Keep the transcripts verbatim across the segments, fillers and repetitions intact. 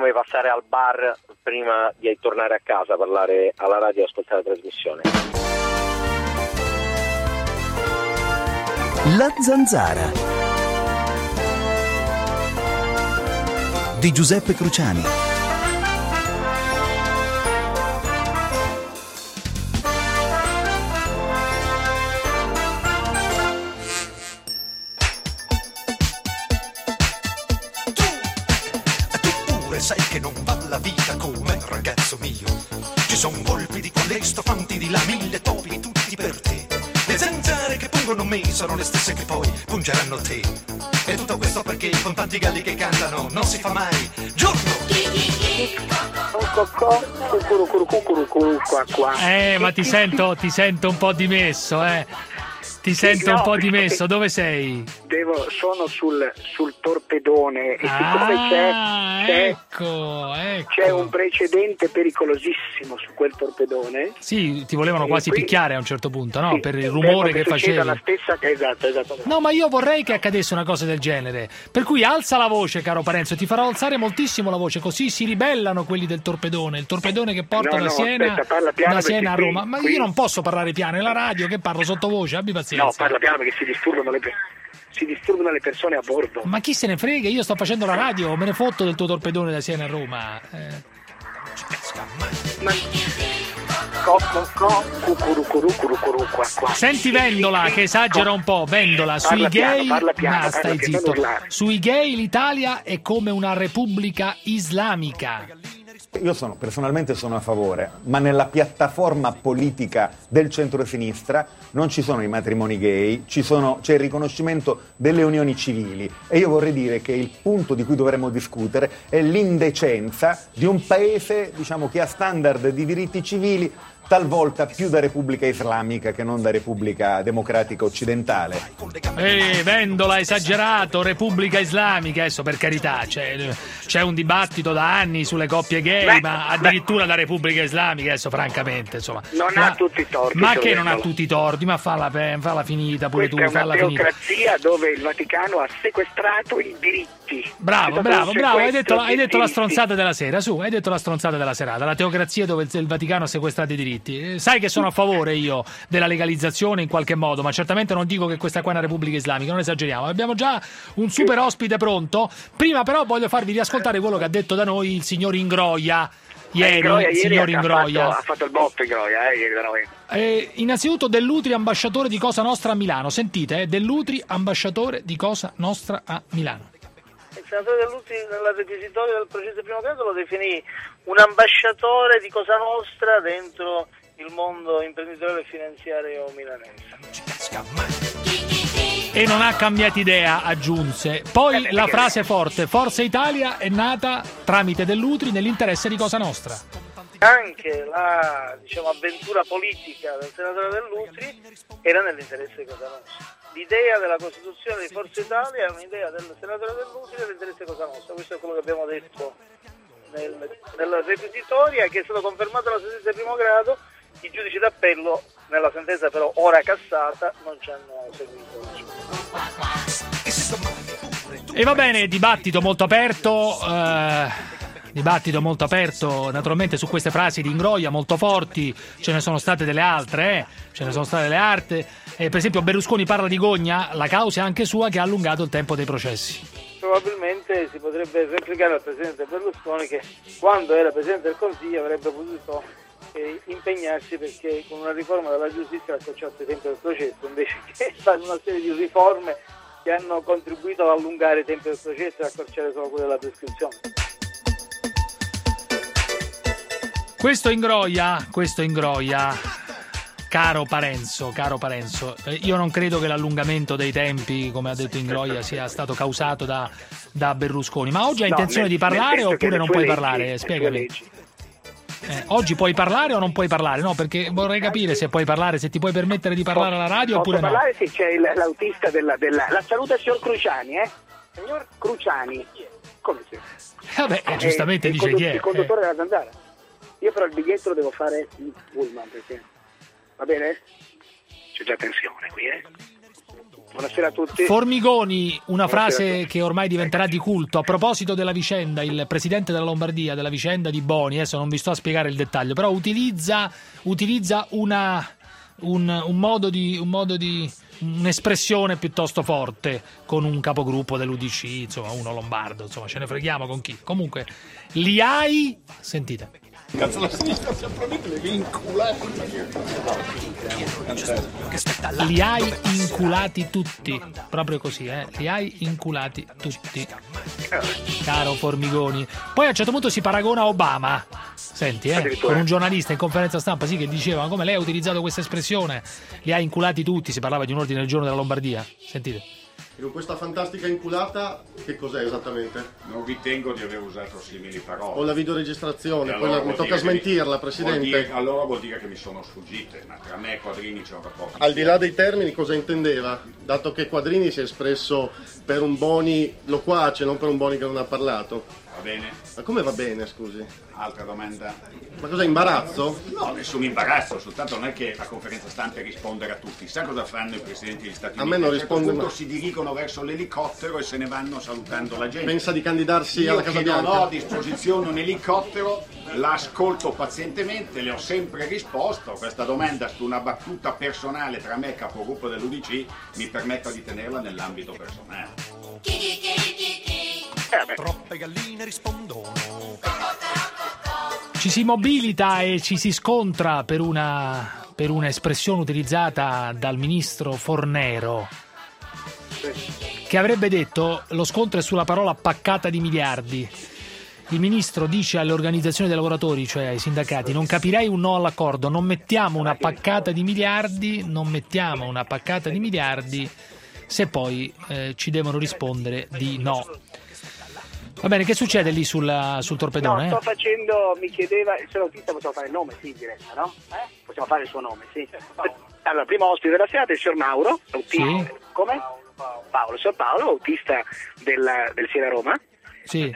come passare al bar prima di tornare a casa, parlare alla radio e ascoltare la trasmissione. La Zanzara di Giuseppe Cruciani. Sai che non va la vita come ragazzo mio. Ci son volpi di quelli stofanti di là, mille topi tutti per te. Le zanzare che pungono me sono le stesse che poi pungeranno te. E tutto questo perché con tanti galli che cantano non si fa mai giorno. Eh, ma ti sento, ti sento un po' dimesso, eh. Ti sento no, un po' dimesso, dove sei? Devo, sono sul, sul torpedone e ah, siccome c'è, c'è, ecco, ecco. c'è un precedente pericolosissimo su quel torpedone. Sì, ti volevano quasi qui, picchiare a un certo punto, no? Sì, per il rumore che, che facevi. La stessa, esatto, esatto. No, ma io vorrei che accadesse una cosa del genere. Per cui alza la voce, caro Parenzo, ti farò alzare moltissimo la voce, così si ribellano quelli del torpedone, il torpedone che porta no, da no, Siena, aspetta, da Siena a Roma. Qui, ma qui... io non posso parlare piano, è la radio che parlo sottovoce, abbi pazienza. No, parla piano perché si disturbano le persone. Si disturbano le persone a bordo. Ma chi se ne frega? Io sto facendo la radio, me ne fotto del tuo torpedone da Siena a Roma. Eh. Ma... Co, co, co, cucuru, curu, curu, curu, qua, qua. Senti Vendola che esagera un po'. Vendola, sui parla gay piano, parla piano, ma stai parla zitto. piano, Sui gay l'Italia è come una repubblica islamica. Io sono, personalmente sono a favore, ma nella piattaforma politica del centro-sinistra non ci sono i matrimoni gay, ci sono, c'è il riconoscimento delle unioni civili e io vorrei dire che il punto di cui dovremmo discutere è l'indecenza di un paese, diciamo, che ha standard di diritti civili talvolta più da Repubblica Islamica che non da Repubblica Democratica Occidentale. Ehi, Vendola, esagerato, Repubblica Islamica, adesso per carità, c'è, c'è un dibattito da anni sulle coppie gay, beh, ma addirittura beh. la Repubblica Islamica, adesso francamente, insomma. Non ma, ha tutti i torti. Ma che non ha tutti i torti, ma falla, falla finita pure Questa tu, falla finita. È una teocrazia dove il Vaticano ha sequestrato i diritti. Bravo, bravo, bravo, hai detto, hai detto la stronzata della sera, su, hai detto la stronzata della serata, la teocrazia dove il Vaticano ha sequestrato i diritti. Sai che sono a favore io della legalizzazione in qualche modo, ma certamente non dico che questa qua è una Repubblica Islamica, non esageriamo. Abbiamo già un super ospite pronto. Prima però voglio farvi riascoltare quello che ha detto da noi il signor Ingroia. Ieri, Ingroia, il signor ieri Ingroia ha fatto, ha fatto il botto Ingroia, eh, ieri da noi. Eh, innanzitutto Dell'Utri, ambasciatore di Cosa Nostra a Milano. Sentite, eh, Dell'Utri, ambasciatore di Cosa Nostra a Milano. Il senatore Dell'Utri nella requisitoria del processo di primo grado lo definì un ambasciatore di Cosa Nostra dentro il mondo imprenditoriale e finanziario milanese. E non ha cambiato idea, aggiunse. Poi la frase forte: Forza Italia è nata tramite Dell'Utri nell'interesse di Cosa Nostra. Anche la, diciamo, avventura politica del senatore Dell'Utri era nell'interesse di Cosa Nostra. L'idea della Costituzione di Forza Italia è un'idea del senatore Dell'Utri nell'interesse di Cosa Nostra. Questo è quello che abbiamo detto nel, nella requisitoria, che è stato confermato dalla sentenza di primo grado. I giudici d'appello, nella sentenza però ora cassata, non ci hanno seguito. E va bene, dibattito molto aperto, eh, dibattito molto aperto naturalmente su queste frasi di Ingroia molto forti. Ce ne sono state delle altre, eh? ce ne sono state delle altre. Eh, per esempio Berlusconi parla di gogna, la causa è anche sua che ha allungato il tempo dei processi. Probabilmente si potrebbe replicare al presidente Berlusconi che quando era presidente del Consiglio avrebbe potuto eh, impegnarsi perché con una riforma della giustizia accorciasse il tempo del processo, invece che fare una serie di riforme che hanno contribuito ad allungare i tempi del processo e accorciare solo quello della prescrizione. Questo Ingroia, questo Ingroia. Caro Parenzo, caro Parenzo, eh, io non credo che l'allungamento dei tempi, come ha detto Ingroia, sia stato causato da, da Berlusconi. Ma oggi hai no, intenzione nel, di parlare oppure non puoi leggi, parlare? Spiegami. Eh, oggi puoi parlare o non puoi parlare? No, perché vorrei capire se puoi parlare, se ti puoi permettere di parlare alla radio Posso oppure no. Posso parlare? Sì, c'è il, l'autista della, della... La saluta il signor Cruciani, eh? Signor Cruciani. Come si? Vabbè, eh, giustamente eh, dice il chi è. Il conduttore eh. della zanzara. Io però il biglietto lo devo fare in pullman, perché... Va bene? C'è già tensione qui, eh? Buonasera a tutti. Formigoni, una Buonasera. frase che ormai diventerà di culto. A proposito della vicenda, il presidente della Lombardia, della vicenda di Boni, adesso non vi sto a spiegare il dettaglio, però utilizza, utilizza una, un, un modo di... Un modo di un'espressione piuttosto forte con un capogruppo dell'U D C, insomma uno lombardo, insomma ce ne freghiamo con chi. Comunque li hai, sentite, cazzo la sinistra si approfitta le vincolati, li hai inculati tutti, proprio così, eh? Li hai inculati tutti, caro Formigoni. Poi a un certo punto si paragona a Obama, senti, eh? Con un giornalista in conferenza stampa, sì, che diceva ma come lei ha utilizzato questa espressione, li ha inculati tutti, si parlava di un ordine del giorno della Lombardia, sentite. E con questa fantastica inculata, che cos'è esattamente? Non ritengo di aver usato simili parole. Ho la videoregistrazione, E poi allora la- mi vuol tocca dire che smentirla, vuol Presidente. dire- allora vuol dire che mi sono sfuggite, ma tra me e Quadrini c'è un rapporto. Al di là dei termini, cosa intendeva? Dato che Quadrini si è espresso per un Boni loquace, non per un Boni che non ha parlato. Va bene? Ma come va bene, scusi? Altra domanda? Ma cos'è, imbarazzo? No, nessun imbarazzo, soltanto non è che la conferenza stampa è rispondere a tutti. Sa cosa fanno i presidenti degli Stati A Uniti? me non a un certo risponde punto mai. si dirigono verso l'elicottero e se ne vanno salutando la gente. Pensa di candidarsi Io alla Casa che Bianca? non ho a disposizione un elicottero, l'ascolto pazientemente, le ho sempre risposto. Questa domanda su una battuta personale tra me e capogruppo dell'U D C mi permetta di tenerla nell'ambito personale. Troppe galline rispondono. Ci si mobilita e ci si scontra per una per un'espressione utilizzata dal ministro Fornero, che avrebbe detto lo scontro è sulla parola paccata di miliardi. Il ministro dice alle organizzazioni dei lavoratori, cioè ai sindacati, non capirei un no all'accordo, non mettiamo una paccata di miliardi, non mettiamo una paccata di miliardi se poi eh, ci devono rispondere di no. Va bene, che succede lì sulla, sul torpedone? No, sto eh? facendo, mi chiedeva, il signor autista possiamo fare il nome, sì, in diretta, no? Eh? Possiamo fare il suo nome, sì. Allora, primo ospite della serata è il signor Mauro, autista. Sì. Come? Paolo, il signor Paolo, autista della, del Siena Roma. Sì.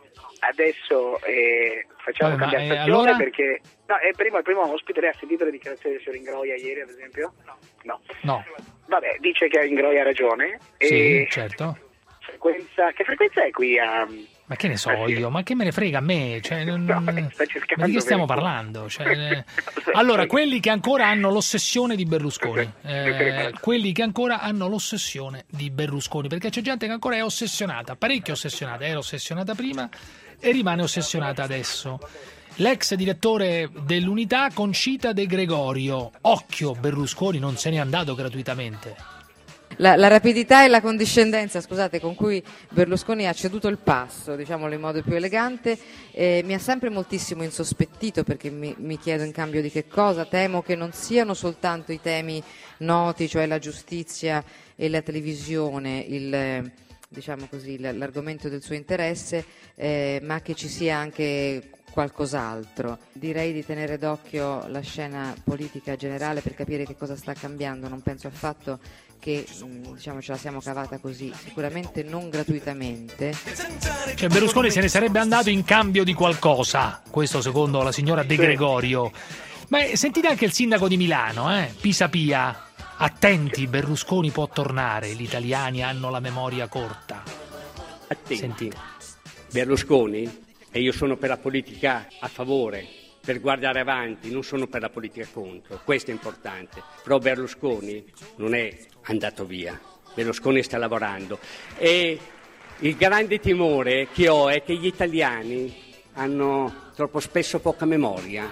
Adesso eh, facciamo Vabbè, ma, cambiare eh, stazione allora? perché... No, è primo, il primo ospite, lei ha sentito le dichiarazioni del signor Ingroia ieri, ad esempio? No. No. No. Vabbè, dice che Ingroia ha ragione. Sì, E certo. frequenza, che frequenza è qui a... Ma che ne so Ah, sì. io, ma che me ne frega a me? Cioè, non- No, ma stai cercando di che stiamo per- parlando? Cioè, eh, allora, quelli che ancora hanno l'ossessione di Berlusconi, eh, quelli che ancora hanno l'ossessione di Berlusconi, perché c'è gente che ancora è ossessionata, parecchio ossessionata, era ossessionata prima e rimane ossessionata adesso. L'ex direttore dell'Unità, Concita De Gregorio, occhio, Berlusconi non se n'è andato gratuitamente. La, la rapidità e la condiscendenza, scusate, con cui Berlusconi ha ceduto il passo, diciamolo in modo più elegante, eh, mi ha sempre moltissimo insospettito, perché mi, mi chiedo in cambio di che cosa. Temo che non siano soltanto i temi noti, cioè la giustizia e la televisione, il, eh, diciamo così, l- l'argomento del suo interesse, eh, ma che ci sia anche qualcos'altro. Direi di tenere d'occhio la scena politica generale per capire che cosa sta cambiando. Non penso affatto che mh, diciamo ce la siamo cavata così, sicuramente non gratuitamente. Cioè Berlusconi se ne sarebbe andato in cambio di qualcosa, questo secondo la signora De Gregorio. Ma eh, sentite anche il sindaco di Milano, eh? Pisapia. Attenti, Berlusconi può tornare, gli italiani hanno la memoria corta. Attenti. Sentite. Berlusconi, e io sono per la politica a favore, per guardare avanti, non sono per la politica contro, questo è importante. Però Berlusconi non è andato via, Berlusconi sta lavorando e il grande timore che ho è che gli italiani hanno troppo spesso poca memoria.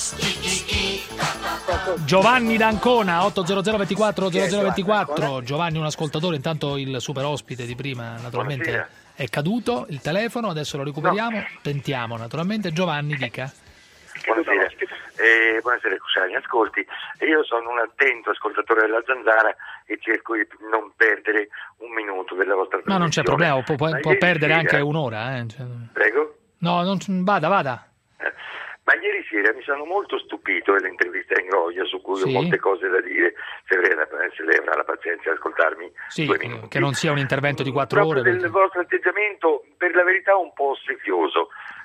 Giovanni d'Ancona, otto zero zero ventiquattro zero zero ventiquattro. Giovanni, un ascoltatore, intanto il super ospite di prima naturalmente Buonasera. è caduto, il telefono, adesso lo recuperiamo, tentiamo naturalmente. Giovanni, dica. Buonasera, eh, buonasera Cusani, ascolti, io sono un attento ascoltatore della Zanzara e cerco di non perdere un minuto della vostra Ma non c'è trasmissione. problema, può, può- Ma può ieri perdere sera- anche un'ora. Eh. Cioè, Prego? no, non, vada, vada. Eh, Ma ieri sera mi sono molto stupito dell'intervista a Ingroia, su cui Sì. ho molte cose da dire, se lei, se lei avrà la pazienza di ascoltarmi Sì, due minuti. che non sia un intervento di quattro Proprio ore. del perché- vostro atteggiamento, per la verità, un po' ossequioso.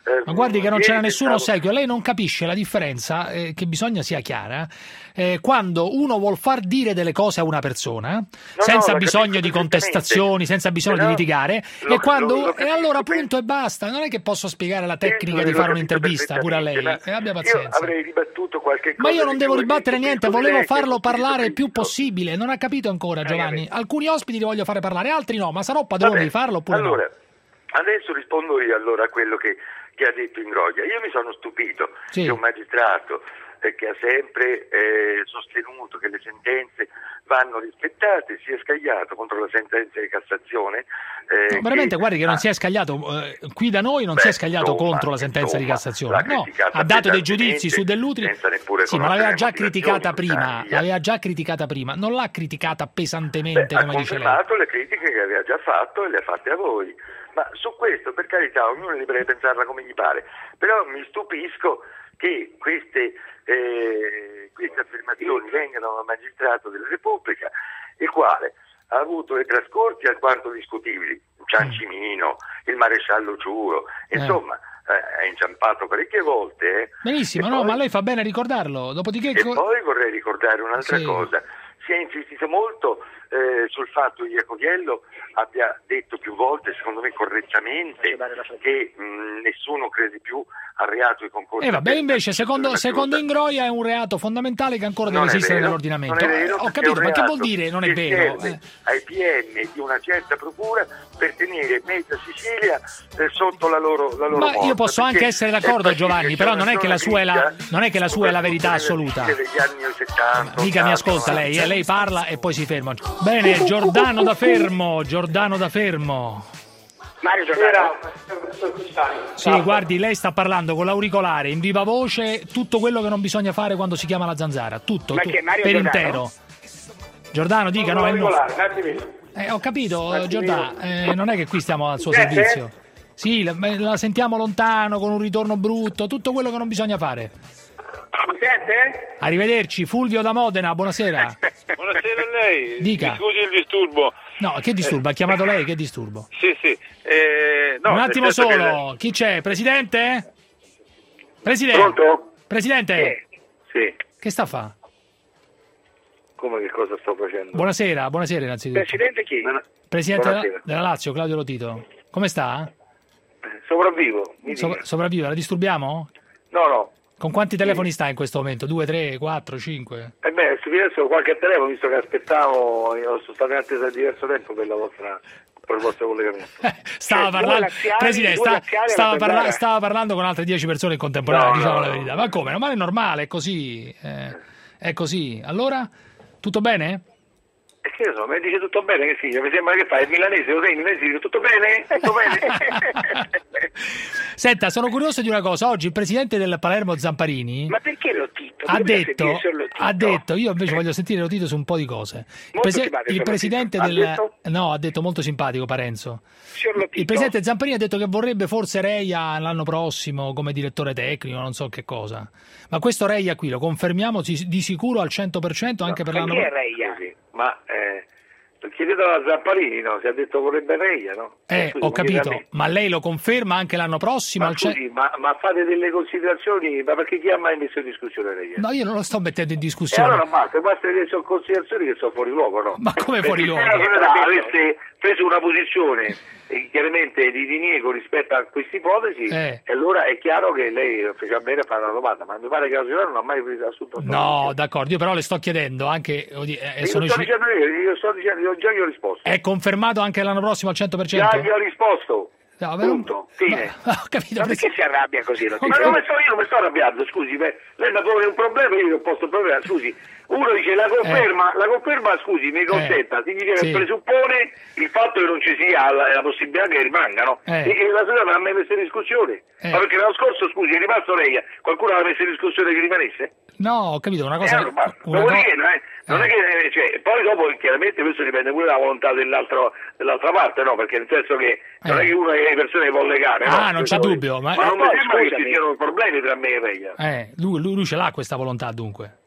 Eh, Ma guardi che non c'era ieri nessun pensavo- ossequio, lei non capisce la differenza, eh, che bisogna sia chiara, eh, quando uno vuol far dire delle cose a una persona, senza la bisogno capisco di perfettamente. contestazioni, senza bisogno Però di litigare, lo- e quando lo- lo e capisco allora per- punto e basta, non è che posso spiegare la tecnica Sì, di lo fare capisco un'intervista pure a lei, perfettamente, eh, ma abbia Io pazienza. avrei ribattuto qualche cosa. Ma io non di devo più, ribattere e niente, capisco volevo lei che farlo non capisco parlare il più tutto. possibile, non ha capito ancora Giovanni. capito. Alcuni ospiti li voglio fare parlare, altri no, ma sarò padrone Vabbè, di farlo oppure allora, no? adesso rispondo io allora a quello che, che ha detto Ingroia. Io mi sono stupito Sì. che un magistrato eh, che ha sempre eh, sostenuto che le sentenze vanno rispettate sia scagliato contro la sentenza di Cassazione. eh, No, veramente, che- guardi che non ah, si è scagliato, eh, qui da noi non Beh, si è scagliato insomma, contro la sentenza di insomma, Cassazione, l'ha no, criticata ha dato dei pesantemente, giudizi su Dell'Utri, senza neppure sì, ma l'aveva già conoscere le criticata motivazioni, prima, buttare via. l'aveva già criticata prima, non l'ha criticata pesantemente Beh, ha come dice lei. confermato le critiche che aveva già fatto e le ha fatte a voi. Ma su questo, per carità, ognuno è libero di pensarla come gli pare. Però mi stupisco che queste, eh, queste affermazioni vengano da un magistrato della Repubblica, il quale ha avuto le trascorsi alquanto discutibili, Ciancimino, il maresciallo Ciuro, insomma, eh, è inciampato parecchie volte. eh. Benissimo, E no, poi- ma lei fa bene a ricordarlo, dopodiché... E co- poi vorrei ricordare un'altra Sì. cosa. Si è insistito molto eh, sul fatto che Iacoviello abbia detto più volte, secondo me correttamente, che mh, nessuno crede più al reato di concorso. E vabbè, per- invece, secondo, per- secondo Ingroia è un reato fondamentale che ancora deve Non è esistere vero, nell'ordinamento. non è Eh, vero, ho perché capito, è un ma che vuol reato dire non è che vero? serve Eh. ai P M di una certa procura per tenere mezza Sicilia eh, sotto la loro, la loro Ma io morta, posso anche perché essere è d'accordo, partita Giovanni, che però c'è non è che la sua è la, grigia, non è che la sua è la verità soprattutto assoluta. nella Sicilia degli anni settanta, Mica mi ottanta, ascolta lei, eh, novanta. lei parla e poi si ferma. Bene, Giordano da Fermo, Giordano da Fermo. Mario Giordano. Sì, guardi, lei sta parlando con l'auricolare in viva voce tutto quello che non bisogna fare quando si chiama la zanzara, tutto, Ma tu- che, Mario per Giordano? intero. Giordano, dica, no, è il no. Un attimino. Eh, ho capito, Giordano, eh, non è che qui stiamo al suo Sente? servizio. Sì, la, la sentiamo lontano, con un ritorno brutto, tutto quello che non bisogna fare. Mi sente? Arrivederci, Fulvio da Modena, buonasera. Buonasera a lei. Dica. Mi scusi il disturbo. No, che disturbo? Ha chiamato lei? Che disturbo? Sì, sì. Eh, no, Un nel attimo senso che solo, chi c'è? Presidente? Presidente? Pronto? Presidente? Sì. Che sta a fa? Come che cosa sto facendo? Buonasera, buonasera innanzitutto. Presidente chi? Presidente della, Buonasera. della Lazio, Claudio Lotito. Come sta? Sopravvivo. Mi So- dica. sopravvive, la disturbiamo? No, no. Con quanti telefoni sta in questo momento? Due, tre, quattro, cinque? E beh, se adesso qualche telefono, visto che aspettavo, io sono stato in attesa di diverso tempo per, la vostra, per il vostro collegamento. Stava Cioè, parlando, due laziali, Presidente, due sta- laziali stava, alla parla- Zanzara. stava parlando con altre dieci persone in contemporanea, No, diciamo no, la no, verità. no. Ma come? Ma è normale, è così. eh, è così. Allora, tutto bene? E che ne so, mi dice tutto bene, che figlio? Mi sembra che fai il milanese, lo sei il milanese, dice tutto bene? Tutto bene? Senta, sono curioso di una cosa. Oggi il presidente del Palermo Zamparini Ma perché lo Tito? ha Dovrebbe detto, sentire solo Tito. ha detto, io invece voglio sentire Lotito su un po' di cose. Il, Molto presi- simpatico, il signor presidente Lotito. del Ha detto? no, ha detto molto simpatico Parenzo. Signor Lotito. Il presidente Zamparini ha detto che vorrebbe forse Reia l'anno prossimo come direttore tecnico, non so che cosa. Ma questo Reia qui lo confermiamo di di sicuro al cento per cento anche per l'anno Chi è prossimo? Reia? Sì, ma eh, lo chiedete alla Zamparini, no? Si è detto vorrebbe Reia, no? Eh, Scusi, ho ma chiede a capito, me. ma lei lo conferma anche l'anno prossimo Ma al cen- scusi, ma, ma fate delle considerazioni, ma perché chi ha mai messo in discussione Reia? No, io non lo sto mettendo in E discussione. allora basta, basta che sono considerazioni che sono fuori luogo, no? Ma come fuori Perché luogo? se la società avesse preso una posizione eh, chiaramente di diniego rispetto a questa ipotesi, Eh. e allora è chiaro che lei fece bene a fare una domanda, ma mi pare che la società non ha mai preso assunto. No, d'accordo, io però le sto chiedendo anche oddio, eh, Io sono sto ci- dicendo io, io sto dicendo, io già gli ho risposto. è confermato anche l'anno prossimo al cento per cento? Già gli ho risposto. No, però- Punto. Fine. Ma- ho capito, Ma perché si arrabbia così Lotito? Ma non mi sto, io non mi sto arrabbiando, scusi, beh, lei mi pone un problema e io gli ho posto un problema, scusi. Uno dice la conferma, la conferma, scusi, mi consenta, significa sì. che presuppone il fatto che non ci sia la, la possibilità che rimanga, no? Eh. E che la società non ha mai messo in discussione. Eh. Ma perché l'anno scorso, scusi, è rimasto Reia, qualcuno aveva messo in discussione che rimanesse? No, ho capito, una Eh, cosa... allora basta. una Dopodiché, co- no, eh, non è che, eh, cioè, poi dopo chiaramente questo dipende pure dalla volontà dell'altro, dell'altra parte, no? Perché nel senso che non Eh. è che uno delle persone vuole legare, no? Ah, non c'è Questo- dubbio, ma- ma non Eh, mi poi, sembra che scusami. ci siano problemi tra me e Reia. Eh, lui, lui- lui ce l'ha questa volontà dunque.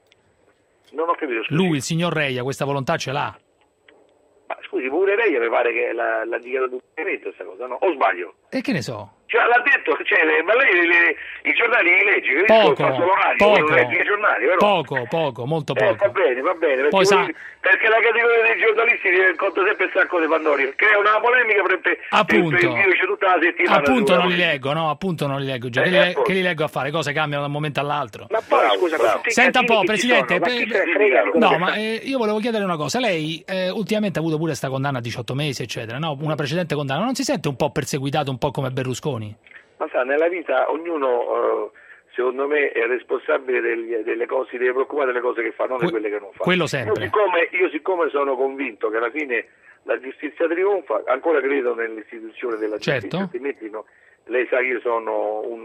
Non ho capito, scusi. Lui, il signor Reia, questa volontà ce l'ha. Ma scusi, pure Reia mi pare che l'ha, l'ha dichiarato pubblicamente questa cosa, no? O sbaglio? E che ne so? Cioè, l'ha detto, cioè, le, ma lei le, i giornali li legge, che poco, fa solo radio, poco, legge i giornali, però. poco, poco, molto poco. Eh, va bene, va bene, perché, Poi sa... perché la categoria dei giornalisti conta sempre il sacco di Pandori, crea una polemica per, per, appunto, per il virus tutta la settimana. Appunto non li leggo, no, appunto non li leggo, già. Eh, che, li, che li leggo a fare, cose cambiano da un momento all'altro. Ma poi bravo, scusa, bravo. Senta un po', Presidente, sono, per... frega, no, ma eh, io volevo chiedere una cosa, lei eh, ultimamente ha avuto pure questa condanna a diciotto mesi, eccetera, no? Una precedente condanna, non si sente un po' perseguitato, un po' come Berlusconi? Ma sa, nella vita ognuno, uh, secondo me, è responsabile degli, delle cose, deve preoccupare delle cose che fa, non que- di quelle che non fa. Quello sempre. Io siccome, io siccome sono convinto che alla fine la giustizia trionfa, ancora credo nell'istituzione della giustizia, certo. Altrimenti no, lei sa che io sono un,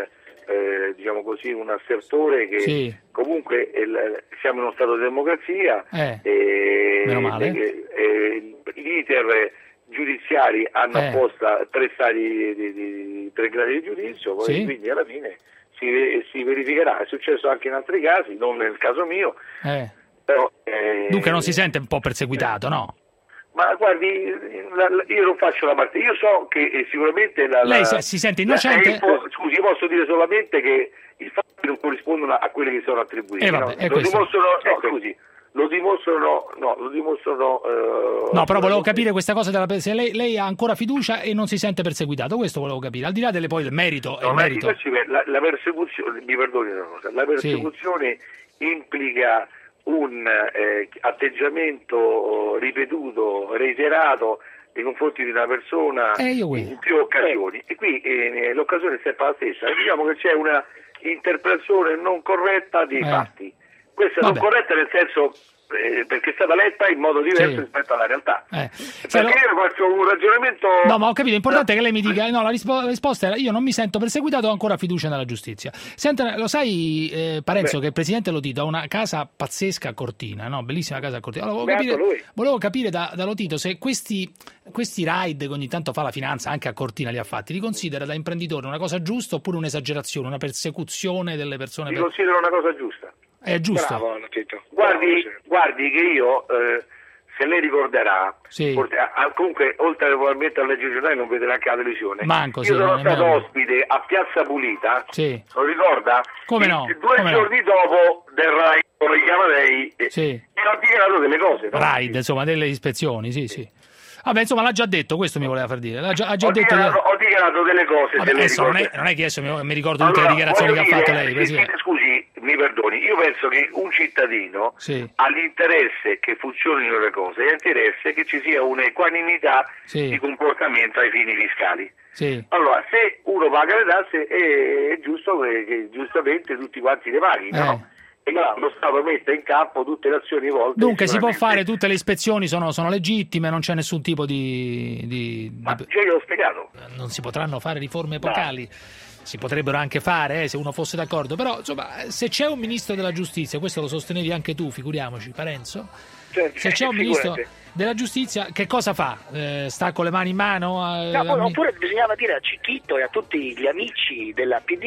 eh, diciamo così, un assertore che sì. comunque il, siamo in uno stato di democrazia eh. e, Meno male. e, e, l'iter giudiziari hanno eh. apposta tre stadi di, di, di tre gradi di giudizio, poi sì. quindi alla fine si, si verificherà. È successo anche in altri casi, non nel caso mio. Eh. Però, eh, Dunque non si sente un po' perseguitato, no? Ma guardi, la, la, io non faccio la parte, io so che eh, sicuramente la, lei la, si sente innocente? La, eh, scusi, posso dire solamente che i fatti non corrispondono a quelli che sono attribuiti. Eh, vabbè, no? Lo dimostrano, no, scusi, lo dimostrano, no, lo dimostrano. Uh, no, però volevo capire questa cosa della, se lei, lei ha ancora fiducia e non si sente perseguitato, questo volevo capire. Al di là delle poi il merito, no, il merito. La, la persecuzione, mi perdoni una cosa, la persecuzione sì. implica un eh, atteggiamento ripetuto, reiterato nei confronti di una persona eh, in più occasioni, e qui eh, l'occasione è sempre la stessa. Diciamo che c'è una interpretazione non corretta dei eh. fatti. Questa Vabbè. non corretta nel senso eh, perché è stata letta in modo diverso sì. rispetto alla realtà. Eh. Perché lo... io faccio un ragionamento. No, ma ho capito, è importante che lei mi dica. No, la, rispo- la risposta era: io non mi sento perseguitato, ho ancora fiducia nella giustizia. Senta, lo sai, eh, Parenzo, Beh. che il presidente Lotito ha una casa pazzesca a Cortina, no? Bellissima casa a Cortina. Allora, volevo, capire, volevo capire da, da Lotito se questi, questi raid che ogni tanto fa la finanza, anche a Cortina li ha fatti, li considera da imprenditore una cosa giusta oppure un'esagerazione, una persecuzione delle persone? Li per... considero una cosa giusta. È giusto. Bravo, Lotito. Guardi, guardi che io, eh, se lei ricorderà, sì. porti, a, comunque oltre probabilmente a leggere i giornali non vedrà anche la televisione. Manco, io sì, sono stato nemmeno. ospite a Piazza Pulita, sì. lo ricorda? Come no? E, due Come giorni no? dopo del Rai, come chiama lei, sì. e ho dichiarato delle cose. No? Raid, insomma, delle ispezioni, sì, sì. Vabbè, insomma, l'ha già detto, questo mi voleva far dire. L'ha già, ha già ho, detto dichiarato, che... ho dichiarato delle cose. Vabbè, adesso non è, non è che adesso mi, mi ricordo tutte allora, le dichiarazioni che dire, ha fatto lei. sì, Presidente. Scusi, mi perdoni, io penso che un cittadino sì. ha l'interesse che funzionino le cose e ha interesse che ci sia un'equanimità sì. di comportamento ai fini fiscali. Sì. Allora, se uno paga le tasse è, è giusto che, che giustamente tutti quanti le paghino, eh. no? E lo Stato mette in campo tutte le azioni volte. Dunque si può fare, tutte le ispezioni sono, sono legittime, non c'è nessun tipo di... di, Ma di... io gliel'ho spiegato. Non si potranno fare riforme epocali. No. Si potrebbero anche fare, eh, se uno fosse d'accordo. Però, insomma, se c'è un ministro della giustizia, questo lo sostenevi anche tu, figuriamoci, Parenzo. Certo, se c'è un figurate. ministro della giustizia, che cosa fa? Eh, sta con le mani in mano? Eh, no, oppure bisognava dire a Cicchitto e a tutti gli amici della P D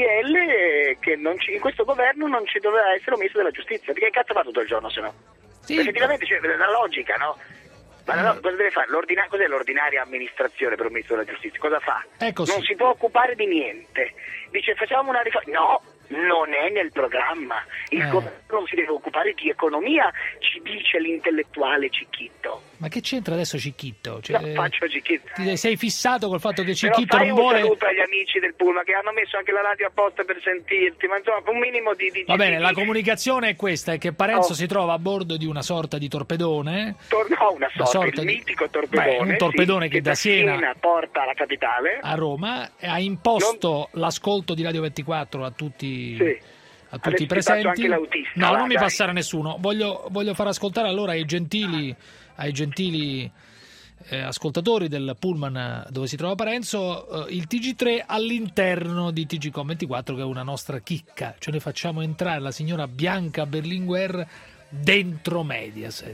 L che non ci, in questo governo non ci doveva essere un ministro della giustizia. Perché cazzo fa tutto il giorno, se no? Sì, effettivamente c'è cioè, la logica, no? Ma no, cosa deve fare? L'ordina- cos'è l'ordinaria amministrazione per un ministro della giustizia? Cosa fa? Ecco, non sì. si può occupare di niente. Dice facciamo una riforma. No, non è nel programma. Il eh. governo non si deve occupare di economia, ci dice l'intellettuale Cicchitto. Ma che c'entra adesso Cicchitto? Cioè, no, faccio Cicchitto. Ti sei fissato col fatto che Cicchitto Però fai non vuole... un saluto agli amici del Pullman che hanno messo anche la radio apposta per sentirti, ma insomma un minimo di... di Va bene, di... la comunicazione è questa, è che Parenzo oh. si trova a bordo di una sorta di torpedone. Tor- no, una sorta, sorta il di... mitico torpedone. Beh, un torpedone sì, che, che da Siena, Siena porta alla capitale. A Roma, ha imposto non... l'ascolto di Radio ventiquattro a tutti... Sì. A tutti i presenti. Anche l'autista, no, va, non mi dai. passare nessuno. Voglio, voglio far ascoltare allora ai gentili, ai gentili eh, ascoltatori del Pullman dove si trova Parenzo eh, il T G tre all'interno di T G Com ventiquattro, che è una nostra chicca. Ce ne facciamo entrare la signora Bianca Berlinguer dentro Mediaset.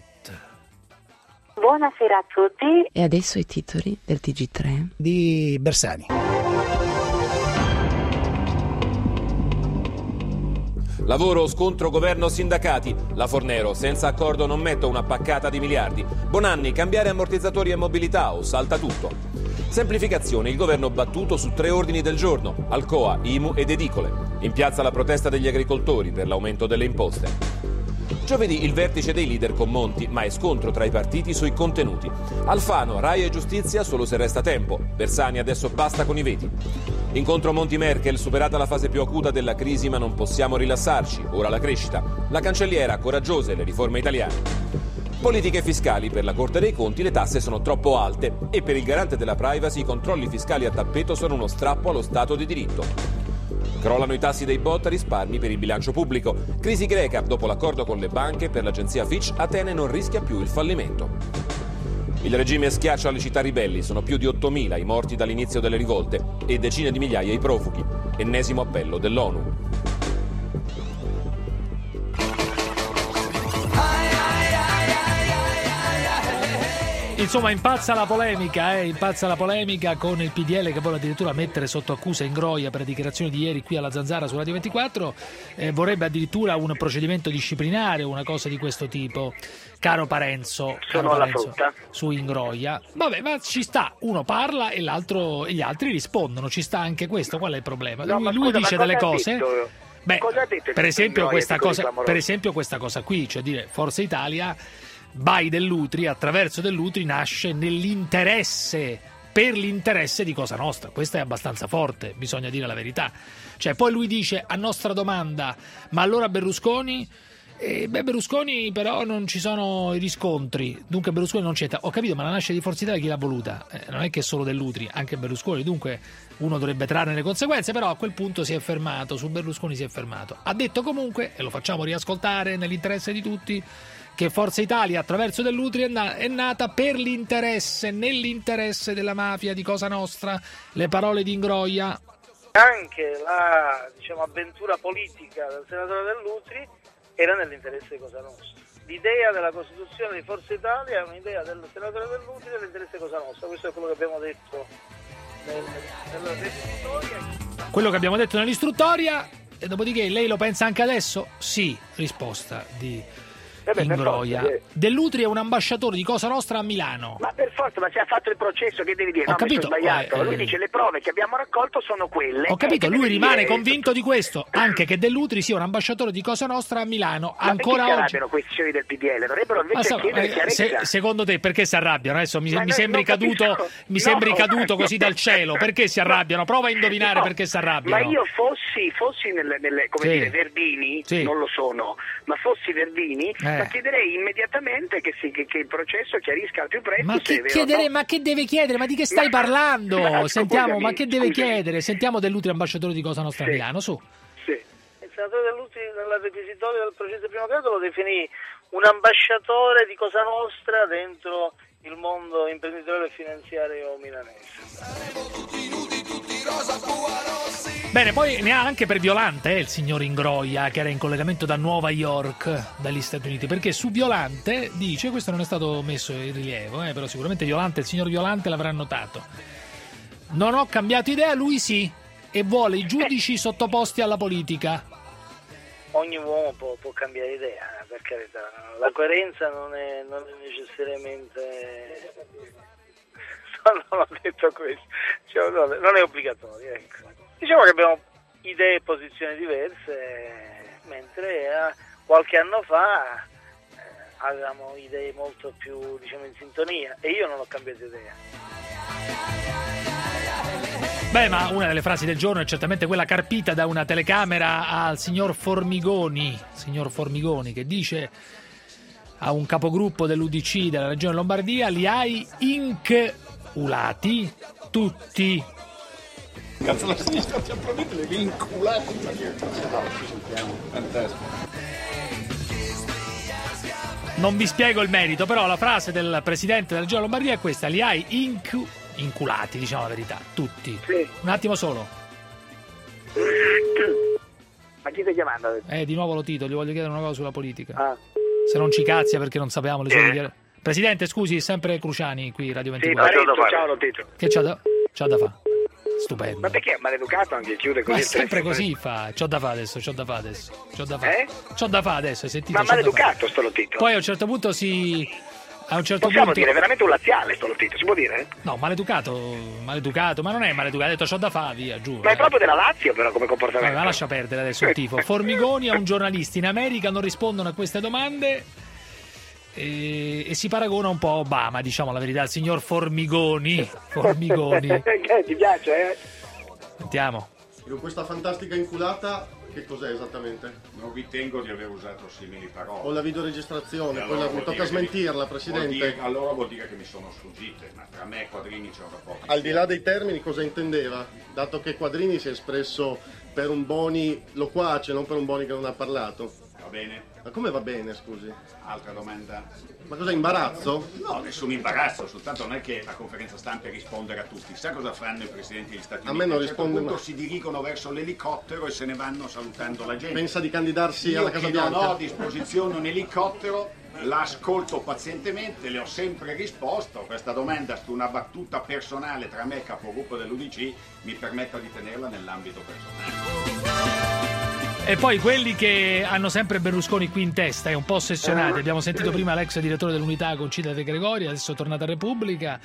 Buonasera a tutti. E adesso i titoli del T G tre di Bersani. Lavoro, scontro, governo, sindacati. La Fornero, senza accordo non metto una paccata di miliardi. Bonanni, cambiare ammortizzatori e mobilità o salta tutto. Semplificazione, il governo battuto su tre ordini del giorno, Alcoa, I M U ed edicole. In piazza la protesta degli agricoltori per l'aumento delle imposte. Giovedì il vertice dei leader con Monti, ma è scontro tra i partiti sui contenuti. Alfano, Rai e Giustizia solo se resta tempo. Bersani adesso basta con i veti. Incontro Monti-Merkel, superata la fase più acuta della crisi ma non possiamo rilassarci. Ora la crescita. La cancelliera, coraggiose le riforme italiane. Politiche fiscali, per la Corte dei Conti le tasse sono troppo alte e per il garante della privacy i controlli fiscali a tappeto sono uno strappo allo Stato di diritto. Crollano i tassi dei B O T a risparmi per il bilancio pubblico. Crisi greca, dopo l'accordo con le banche, per l'agenzia Fitch Atene non rischia più il fallimento. Il regime schiaccia le città ribelli, sono più di ottomila i morti dall'inizio delle rivolte e decine di migliaia i profughi. Ennesimo appello dell'ONU. Insomma, impazza la polemica, eh? impazza la polemica con il P D L che vuole addirittura mettere sotto accusa Ingroia per le dichiarazioni di ieri qui alla Zanzara su Radio ventiquattro, eh, vorrebbe addirittura un procedimento disciplinare, una cosa di questo tipo. Caro Parenzo, caro Parenzo su Ingroia, vabbè, ma ci sta, uno parla e l'altro e gli altri rispondono, ci sta anche questo, qual è il problema? No, lui lui scusa, dice delle cose. Detto? Beh, detto per esempio questa cosa, per esempio questa cosa qui, cioè dire Forza Italia by Dell'Utri, attraverso Dell'Utri nasce nell'interesse, per l'interesse di Cosa Nostra. Questo è abbastanza forte, bisogna dire la verità. Cioè, poi lui dice a nostra domanda, ma allora Berlusconi? E beh, Berlusconi però non ci sono i riscontri, dunque Berlusconi non c'entra. Ho capito, ma la nascita di Forza Italia chi l'ha voluta? Eh, non è che è solo Dell'Utri, anche Berlusconi, dunque uno dovrebbe trarne le conseguenze, però a quel punto si è fermato, su Berlusconi si è fermato. Ha detto comunque, e lo facciamo riascoltare nell'interesse di tutti, che Forza Italia attraverso Dell'Utri è, na- è nata per l'interesse, nell'interesse della mafia di Cosa Nostra. Le parole di Ingroia. Anche la, diciamo, avventura politica del senatore Dell'Utri era nell'interesse di Cosa Nostra. L'idea della Costituzione di Forza Italia è un'idea del senatore Dell'Utri nell'interesse di Cosa Nostra. Questo è quello che abbiamo detto nel, nell'istruttoria. Quello che abbiamo detto nell'istruttoria, e dopodiché lei lo pensa anche adesso? Sì, risposta di Eh beh, Ingroia. Per forza, eh. Dell'Utri è un ambasciatore di Cosa Nostra a Milano. Ma per forza, ma se ha fatto il processo, che devi dire? Ho No, capito, mi sono sbagliato. eh, Lui eh. dice le prove che abbiamo raccolto sono quelle. Ho capito, Eh, lui che rimane dire? convinto di questo, anche che Dell'Utri sia un ambasciatore di Cosa Nostra a Milano. Ma Ancora perché si oggi. arrabbiano questi signori del P D L? Dovrebbero invece Ma so, chiedere eh, chiarezza. se- secondo te perché si arrabbiano? Adesso mi, Ma mi no, sembri non caduto, capisco. mi No. sembri caduto così dal cielo. Perché si arrabbiano? Prova a indovinare No, perché si Ma arrabbiano. io fossi, fossi nelle, nelle come Sì. dire, Verdini, Sì. non lo sono, ma fossi Verdini, Eh. ma chiederei immediatamente che, si, che, che il processo chiarisca al più presto Ma se che è vero o chiedere? no. Ma che deve chiedere? Ma di che stai Ma- parlando? ma Sentiamo, scusami, ma che deve scusami. chiedere? Sentiamo Dell'Utri ambasciatore di Cosa Nostra a Sì. Milano, su. Sì. Il senatore Dell'Utri nella requisitoria del processo di primo grado lo definì un ambasciatore di Cosa Nostra dentro il mondo imprenditoriale e finanziario milanese. Bene, poi ne ha anche per Violante eh, il signor Ingroia, che era in collegamento da Nuova York, dagli Stati Uniti, perché su Violante dice, questo non è stato messo in rilievo, eh, però sicuramente Violante, il signor Violante l'avrà notato. Non ho cambiato idea, lui sì, e vuole i giudici sottoposti alla politica. Ogni uomo può, può cambiare idea, eh, per carità. La coerenza non è, non è necessariamente... No, non ho detto questo. Cioè, no, non è obbligatorio, ecco. Diciamo che abbiamo idee e posizioni diverse, mentre eh, qualche anno fa eh, avevamo idee molto più, diciamo, in sintonia, e io non ho cambiato idea. Beh, ma una delle frasi del giorno è certamente quella carpita da una telecamera al signor Formigoni, signor Formigoni, che dice a un capogruppo dell'U D C della regione Lombardia: li hai inculati tutti. Cazzo, la sinistra ci ha promesso le vinculate. Fantastico. Non vi spiego il merito, però la frase del presidente della regione Lombardia è questa: li hai incu- inculati, diciamo la verità, tutti. Sì. Un attimo solo. Ma chi stai chiamando? Eh, di nuovo lo Tito, gli voglio chiedere una cosa sulla politica. Ah. Se non ci cazzia perché non sapevamo le sue dichiarazioni. Presidente, scusi, sempre Cruciani qui, Radio Sì, ventiquattro. Paretto, ciao Lotito. Che c'ha da, c'ha da fare? Stupendo. Ma perché è maleducato anche, chiude così? Ma il sempre telefono? così fa. C'ho da fare adesso, c'ho da fare adesso. C'ho da fare. Eh? C'ho da fare adesso, hai sentito? Ma C'ho da fare. maleducato sto Lotito. Poi a un certo punto si a un certo Possiamo punto... dire veramente un laziale sto Lotito, si può dire? No, maleducato, maleducato, ma non è maleducato, ha detto c'ho da fa, via, giù. Ma è eh. proprio della Lazio però come comportamento. Vabbè, ma lascia perdere adesso il tifo. Formigoni a un giornalista in America non rispondono a queste domande e, e si paragona un po' a Obama, diciamo la verità, il signor Formigoni. Formigoni. Che ti piace, eh? Sentiamo. E con questa fantastica inculata, che cos'è esattamente? Non ritengo di aver usato simili parole. Ho la videoregistrazione, E quella allora mi vuol tocca dire che mi- smentirla, vuol Presidente. dire- allora vuol dire che mi sono sfuggite, ma tra me e Quadrini c'è un rapporto. Al di là dei termini, cosa intendeva? Dato che Quadrini si è espresso per un Boni loquace, non per un Boni che non ha parlato. Va bene? Ma come va bene, scusi? Altra domanda? Ma cosa, imbarazzo? No, nessun imbarazzo, soltanto non è che la conferenza stampa è rispondere a tutti. Sa cosa fanno i presidenti degli Stati A Uniti? me non a un certo risponde punto mai. si dirigono verso l'elicottero e se ne vanno salutando la gente. Pensa di candidarsi Io alla Casa che Bianca? non ho a disposizione un elicottero, l'ascolto pazientemente, le ho sempre risposto. Questa domanda su una battuta personale tra me e capogruppo dell'U D C mi permetta di tenerla nell'ambito personale. E poi quelli che hanno sempre Berlusconi qui in testa e un po' ossessionati. Abbiamo sentito prima l'ex direttore dell'Unità Concita De Gregori, adesso è tornata a Repubblica.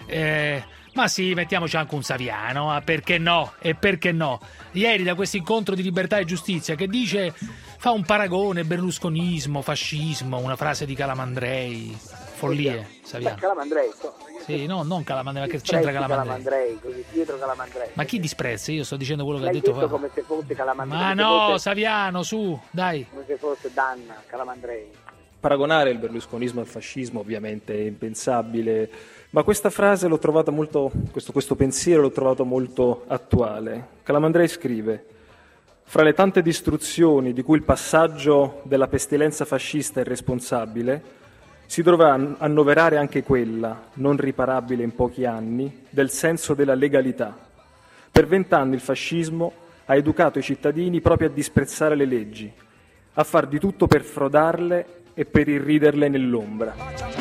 Eh, ma sì, mettiamoci anche un Saviano, ah, perché no? E perché no? Ieri da questo incontro di Libertà e Giustizia che dice, fa un paragone, berlusconismo, fascismo, una frase di Calamandrei, follie, Saviano. Calamandrei, so. Sì, no, non Calamandrei, perché c'entra Calamandrei. Calamandrei, così dietro Calamandrei. Ma chi disprezza? Io sto dicendo quello che L'hai ha detto. detto fa- come se fosse Calamandrei. Ma come se no, fosse- Saviano, su, dai. come se fosse Danna, Calamandrei. Paragonare il berlusconismo al fascismo ovviamente è impensabile, ma questa frase l'ho trovata molto, questo, questo pensiero l'ho trovato molto attuale. Calamandrei scrive: fra le tante distruzioni di cui il passaggio della pestilenza fascista è responsabile, si dovrà annoverare anche quella, non riparabile in pochi anni, del senso della legalità. Per vent'anni il fascismo ha educato i cittadini proprio a disprezzare le leggi, a far di tutto per frodarle e per irriderle nell'ombra.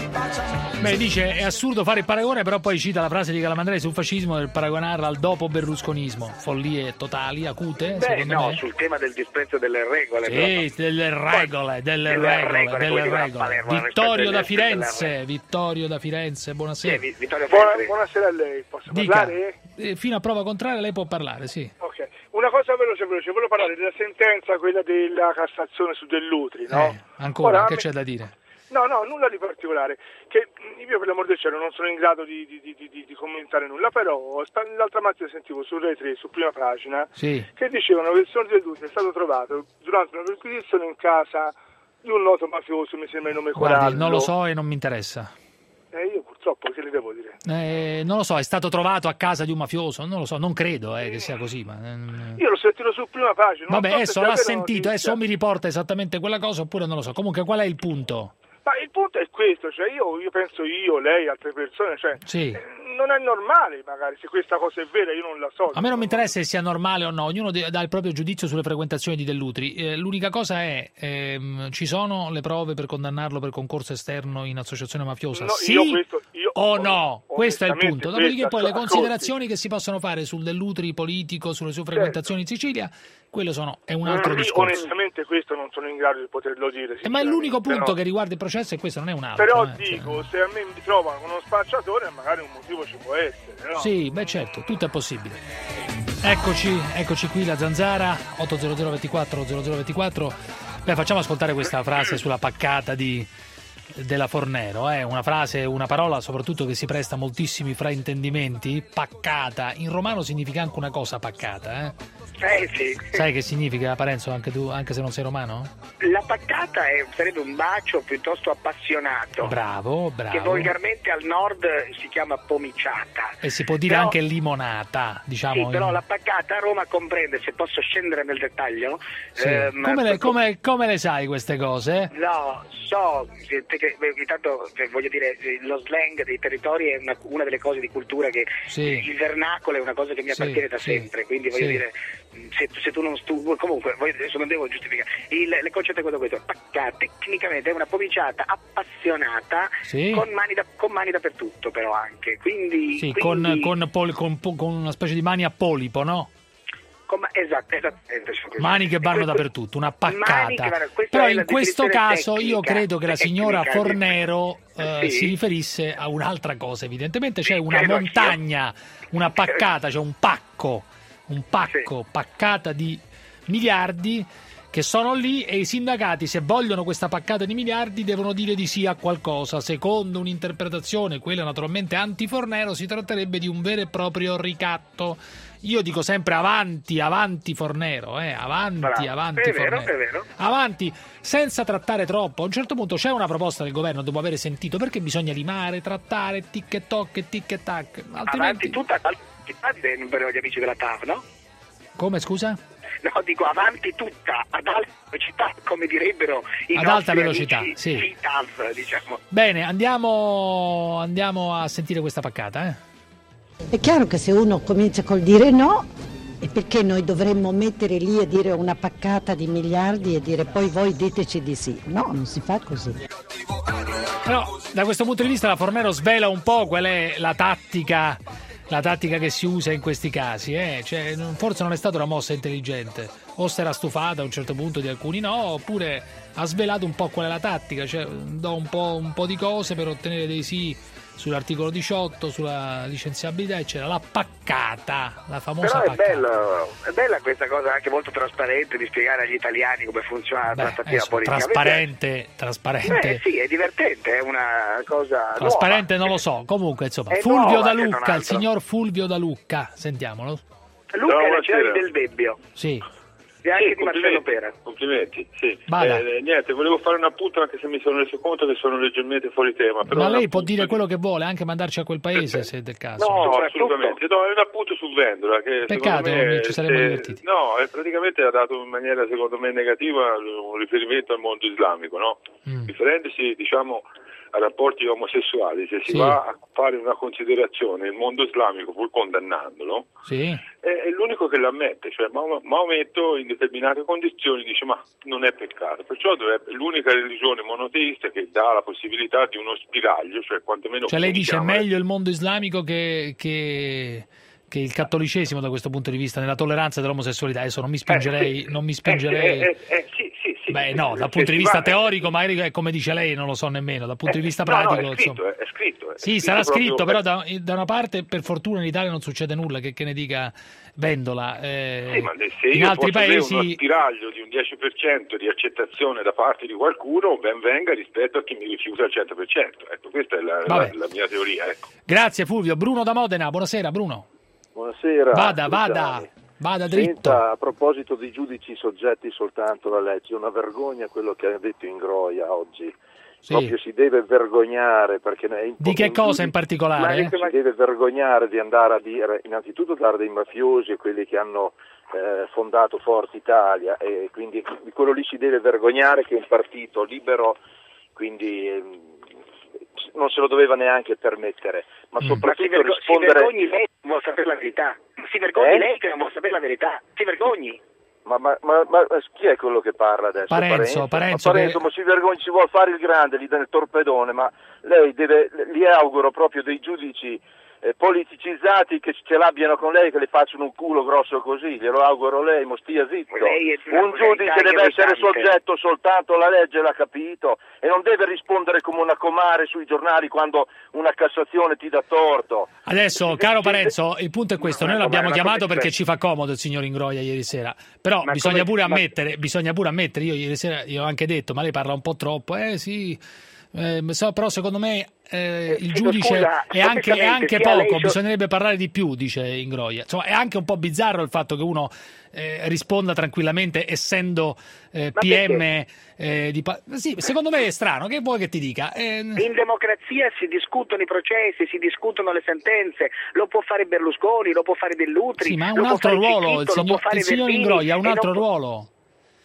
Beh, dice è assurdo fare il paragone, però poi cita la frase di Calamandrei sul fascismo per paragonarla al dopo berlusconismo. Follie totali, acute, Beh, secondo no, me. sul tema del disprezzo delle regole. Sì, però. delle regole, delle Delle regole, regole, delle come dicono a regole. Palermo, rispetto Vittorio alle da regole. Firenze, Vittorio da Firenze, buonasera. Sì, Vittorio Buona- Feltri. buonasera a lei, posso Dica, parlare? eh, fino a prova contraria lei può parlare, sì. Ok, una cosa veloce, veloce, volevo parlare della sentenza, quella della Cassazione su Dell'Utri, no? Eh, ancora, Ora, che a me- c'è da dire? No, no, nulla di particolare, che io per l'amor del cielo non sono in grado di, di, di, di, di commentare nulla, però sta- l'altra mattina sentivo su Rai tre, su prima pagina, Sì. che dicevano che il signor Dell'Utri è stato trovato durante una perquisizione in casa di un noto mafioso, mi sembra il nome Guardi, Corallo. non lo so e non mi interessa. Eh, io purtroppo, che le devo dire? Eh, non lo so, è stato trovato a casa di un mafioso, non lo so, non credo eh, che sia così, ma... eh, Io l'ho sentito su prima pagina. non Vabbè, so se adesso l'ha davvero sentito, notizia. adesso o mi riporta esattamente quella cosa oppure non lo so. Comunque qual è il punto? Ma il punto è questo, cioè io, io penso io, lei, altre persone, cioè Sì. eh, non è normale magari se questa cosa è vera, io non la so. A me non mi interessa se sia normale o no, ognuno de- dà il proprio giudizio sulle frequentazioni di Dell'Utri. Eh, l'unica cosa è, ehm, ci sono le prove per condannarlo per concorso esterno in associazione mafiosa? No, sì io questo- io- o no? Questo è il onestamente punto. Dopodiché questa- poi le ascolti. considerazioni che si possono fare sul Dell'Utri politico, sulle sue frequentazioni in Sicilia, quello sono, è un altro Io discorso. onestamente questo non sono in grado di poterlo dire. Eh, ma è l'unico punto però, che riguarda il processo e questo non è un altro. Però eh, cioè. dico, se a me mi trovano con uno spacciatore magari un motivo ci può essere, no? Sì, beh certo, tutto è possibile. Eccoci, eccoci qui la Zanzara, otto zero zero ventiquattro zero zero ventiquattro. Beh, facciamo ascoltare questa frase sulla paccata di, della Fornero, eh? Una frase, una parola soprattutto che si presta a moltissimi fraintendimenti. Paccata, in romano significa anche una cosa paccata, eh? Eh sì. Sai che significa, Parenzo, anche tu, anche se non sei romano? La paccata è, sarebbe un bacio piuttosto appassionato. Bravo, bravo. Che volgarmente al nord si chiama pomiciata. E si può dire Però- anche limonata, diciamo. Sì, però in- la paccata a Roma comprende, se posso scendere nel dettaglio. Sì. ehm, Come, le, come- come le sai queste cose? No, so, eh, perché beh, intanto eh, voglio dire, eh, lo slang dei territori è una, una delle cose di cultura che Sì. il vernacolo è una cosa che mi Sì, appartiene da sì, sempre, quindi voglio sì. dire, se, se tu non stu comunque voglio, adesso non devo giustificare, il, il concetto è quello questo, pacca, tecnicamente è una pomiciata appassionata Sì. con, mani da, con mani dappertutto però anche, quindi, Sì, quindi con, con, pol- con po- con una specie di mani a polipo, no? Com- esatto, esattamente. Mani che vanno dappertutto, una paccata. Vanno, però in questo caso tecnica, io credo che la signora tecnica, Fornero eh, sì. si riferisse a un'altra cosa, evidentemente c'è una credo montagna, una paccata, c'è cioè un pacco, un pacco, sì. paccata di miliardi che sono lì e i sindacati, se vogliono questa paccata di miliardi, devono dire di sì a qualcosa. Secondo un'interpretazione, quella naturalmente anti-Fornero, si tratterebbe di un vero e proprio ricatto. Io dico sempre avanti, avanti Fornero, eh, avanti, Bravo. avanti è vero, Fornero. È vero. Avanti, senza trattare troppo. A un certo punto c'è una proposta del governo, dopo aver sentito, perché bisogna limare, trattare, tic e toc e tic e tac. Altrimenti... Avanti tutta per gli amici della T A V, no? Come, scusa? No, dico avanti tutta, ad alta velocità, come direbbero i ad nostri alta velocità, amici sì. di T A V, diciamo. Bene, andiamo, andiamo a sentire questa paccata, eh. È chiaro che se uno comincia col dire no, e perché noi dovremmo mettere lì e dire una paccata di miliardi e dire poi voi diteci di sì? No, non si fa così. Però da questo punto di vista la Fornero svela un po' qual è la tattica, la tattica che si usa in questi casi, eh? Cioè, forse non è stata una mossa intelligente, o si era stufata a un certo punto di alcuni no, oppure ha svelato un po' qual è la tattica, cioè do un po', un po' di cose per ottenere dei sì sull'articolo diciotto, sulla licenziabilità, eccetera. La paccata, la famosa Però è paccata. bello, è bella questa cosa anche molto trasparente di spiegare agli italiani come funziona la Beh, trattativa adesso, politica. trasparente, trasparente. Eh sì, è divertente, è una cosa Trasparente nuova. non lo so, comunque insomma, È Fulvio nuova, da se non Lucca, il altro. signor Fulvio da Lucca, sentiamolo. Luca Ciao, è la città buonasera. del Debbio. Sì. E anche Sì, di Marcello Pera. Complimenti, sì. Vada. Eh, niente, volevo fare un appunto anche se mi sono reso conto che sono leggermente fuori tema. Però Ma un lei può appunto dire di- quello che vuole, anche mandarci a quel paese se è del caso. No, assolutamente. No, è un appunto su Vendola che Peccato, secondo me, ci saremmo se- divertiti. No, eh, praticamente ha dato in maniera secondo me negativa un riferimento al mondo islamico, no? Mm. Riferendosi, diciamo, a rapporti omosessuali, se si Sì. va a fare una considerazione il mondo islamico pur condannandolo, Sì. è, è l'unico che l'ammette, cioè Maom- Maometto in determinate condizioni dice ma non è peccato, perciò dovrebbe, è l'unica religione monoteista che dà la possibilità di uno spiraglio, cioè quantomeno... Cioè lei dice è chiama- meglio il mondo islamico che, che, che il cattolicesimo da questo punto di vista, nella tolleranza dell'omosessualità. Adesso non mi spingerei... non mi spingerei... Eh, eh, eh, sì, sì, sì. Beh no, dal Se punto di si vista va- teorico magari è come dice lei, non lo so nemmeno, dal punto di vista No, no, pratico... è scritto, insomma. è scritto. È Sì, scritto sarà proprio- scritto, però da, da una parte per fortuna in Italia non succede nulla, che, che ne dica Vendola. Eh, Sì, ma se io in altri posso avere paesi... uno spiraglio di un dieci per cento di accettazione da parte di qualcuno, ben venga rispetto a chi mi rifiuta al cento per cento. Ecco, questa è la, la, Vabbè. la mia teoria. Ecco. Grazie Fulvio. Bruno da Modena, buonasera Bruno. Buonasera. Vada, vada, Cruciani. vada dritto. Senta, a proposito di giudici soggetti soltanto alla legge, è una vergogna quello che ha detto Ingroia oggi. Sì. Proprio si deve vergognare perché è impo- Di che un cosa in giudice- particolare? Ma si deve vergognare di andare a dire, innanzitutto dare dei mafiosi e quelli che hanno eh, fondato Forza Italia, e quindi di quello lì si deve vergognare, che è un partito libero, quindi ehm, non se lo doveva neanche permettere, ma Ma si, soprattutto vergo- si rispondere... vergogni lei che non vuol sapere la verità. Si vergogni Eh? lei che non vuol sapere la verità. Si vergogni. Ma, ma, ma, ma chi è quello che parla adesso? Parenzo, Parenzo ma, Parenzo che- ma si vergogna, si vuole fare il grande lì nel torpedone, ma lei deve, gli auguro proprio dei giudici eh, politicizzati che ce l'abbiano con lei, che le facciano un culo grosso così, glielo auguro lei, mo stia zitto. Lei è di una Un giudice volgarità deve essere irritante. soggetto soltanto alla legge, l'ha capito, e non deve rispondere come una comare sui giornali quando una Cassazione ti dà torto. Adesso, caro Parenzo, il punto è questo, noi ma l'abbiamo com'è? chiamato Ma come perché c'è? ci fa comodo il signor Ingroia ieri sera, però Ma bisogna come- pure ma- ammettere, bisogna pure ammettere, io ieri sera gli ho anche detto, ma lei parla un po' troppo, eh sì, eh, so- però secondo me eh, il chiedo giudice scusa, è anche, è anche sia lei poco, so- bisognerebbe parlare di più, dice Ingroia. Insomma, è anche un po' bizzarro il fatto che uno eh, risponda tranquillamente essendo eh, Ma P M eh, di pa- sì, secondo me è strano, che vuoi che ti dica? Eh, In democrazia si discutono i processi, si discutono le sentenze, lo può fare Berlusconi, lo può fare Dell'Utri, sì, ma ha lo un può altro fare ruolo, Cicchitto, il lo può signor, fare il signor Verdini, Ingroia ha un e non altro può- ruolo.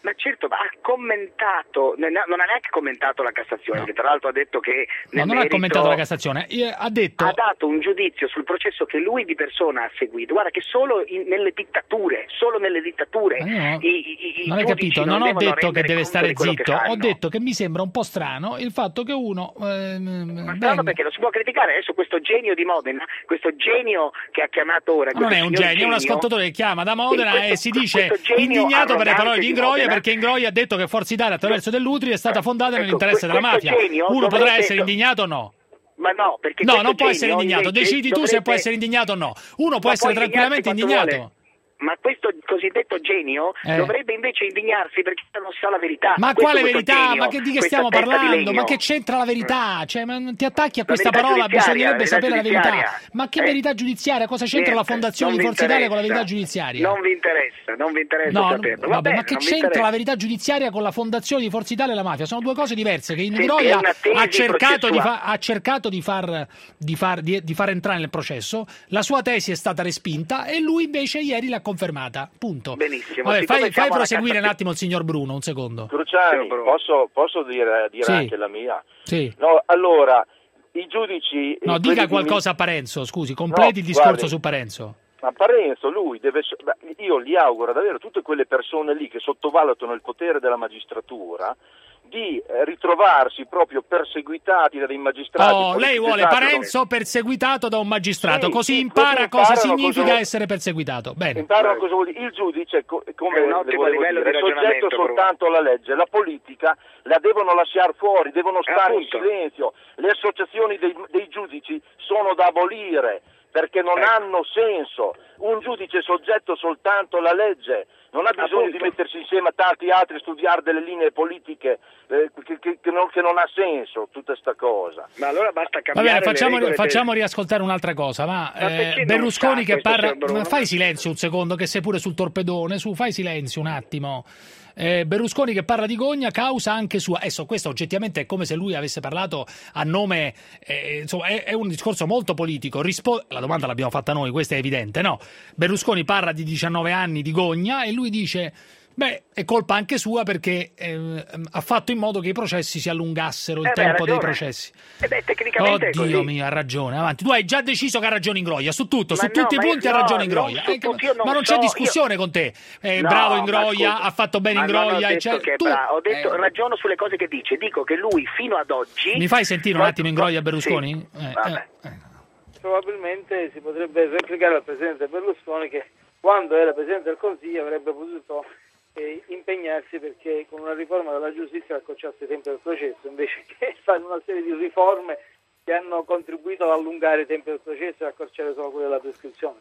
Ma certo, ma ha commentato, non ha neanche commentato la Cassazione, no. Che tra l'altro ha detto che no, non merito, ha commentato la Cassazione, ha detto ha dato un giudizio sul processo che lui di persona ha seguito. Guarda che solo in, nelle dittature, solo nelle dittature no, i, i, i non hai capito, non, non ho detto che deve stare di zitto, ho detto che mi sembra un po' strano il fatto che uno eh, ma strano perché lo si può criticare adesso questo genio di Modena, questo genio che ha chiamato ora, non è un genio, genio, è un ascoltatore che chiama da Modena sì, questo, e si dice indignato per le parole di Ingroia, perché Ingroia ha detto che Forza Italia attraverso Dell'Utri è stata fondata ecco, nell'interesse della mafia. Uno potrà essere indignato o no? Ma no, perché no, non può genio, essere indignato, decidi tu dovrebbe... se può essere indignato o no. Uno può essere tranquillamente indignato. Vuole. Ma questo cosiddetto genio eh. dovrebbe invece indignarsi perché non sa la verità. Ma questo, quale questo verità? genio, ma che di che stiamo parlando? Ma che c'entra la verità? Cioè, ma ti attacchi a questa parola, bisognerebbe sapere la verità. Ma che eh. verità giudiziaria? Cosa c'entra Niente, la fondazione di Forza Italia con la verità giudiziaria? Non vi interessa, non vi interessa no, saperlo. Vabbè, ma che c'entra la verità giudiziaria con la fondazione di Forza Italia e la mafia? Sono due cose diverse che Ingroia ha cercato di fa, ha cercato di far di far di, di far entrare nel processo. La sua tesi è stata respinta e lui invece ieri l'ha confermata. Punto. Benissimo. Vabbè, fai, fai proseguire un attimo il signor Bruno, un secondo. Cruciani, posso, posso dire, dire sì. anche la mia? Sì. No, allora, i giudici... No, dica qualcosa mi... a Parenzo, scusi, completi no, il discorso guardi, su Parenzo. Ma Parenzo, lui deve... Beh, io gli auguro davvero tutte quelle persone lì che sottovalutano il potere della magistratura di ritrovarsi proprio perseguitati dai magistrati. Oh, lei vuole Parenzo perseguitato da un magistrato, sì, così sì, impara cosa significa cosa... essere perseguitato. Bene. Imparano cosa vuol dire. Il giudice, come è dire, è soggetto soltanto alla legge, la politica la devono lasciare fuori, devono stare in silenzio. Le associazioni dei, dei giudici sono da abolire perché non ecco. hanno senso. Un giudice è soggetto soltanto alla legge. Non ha bisogno Appunto. di mettersi insieme a tanti altri e studiare delle linee politiche eh, che, che, che, non, che non ha senso tutta sta cosa. Ma allora basta cambiare. Va bene, facciamo, le facciamo del... riascoltare un'altra cosa. Ma, ma eh, Berlusconi che parla. Ma fai silenzio un secondo, che sei pure sul torpedone. Su, fai silenzio un attimo. Eh, Berlusconi che parla di gogna, causa anche sua. Adesso questo oggettivamente è come se lui avesse parlato a nome, eh, insomma è, è un discorso molto politico. Rispo- la domanda l'abbiamo fatta noi, questo è evidente, no? Berlusconi parla di diciannove anni di gogna e lui dice beh, è colpa anche sua perché eh, ha fatto in modo che i processi si allungassero, il eh tempo beh, dei processi. Eh beh, tecnicamente Oddio è così. mio, ha ragione, avanti. Tu hai già deciso che ha ragione Ingroia, su tutto, ma su no, tutti i punti io, ha ragione no, Ingroia. Eh, non non ma non so, c'è discussione io... con te. Eh, no, bravo Ingroia, scusa, ha fatto bene Ingroia. Ho detto, cioè, che tu... bra- ho detto eh... ragiono sulle cose che dice, dico che lui fino ad oggi... Mi fai sentire un attimo Ingroia Berlusconi? Sì. Eh, Vabbè. Eh. Probabilmente si potrebbe replicare al presidente Berlusconi che quando era presidente del Consiglio avrebbe potuto eh, impegnarsi perché con una riforma della giustizia accorciasse i tempi del processo invece che fare una serie di riforme che hanno contribuito ad allungare i tempi del processo e accorciare solo quello della prescrizione.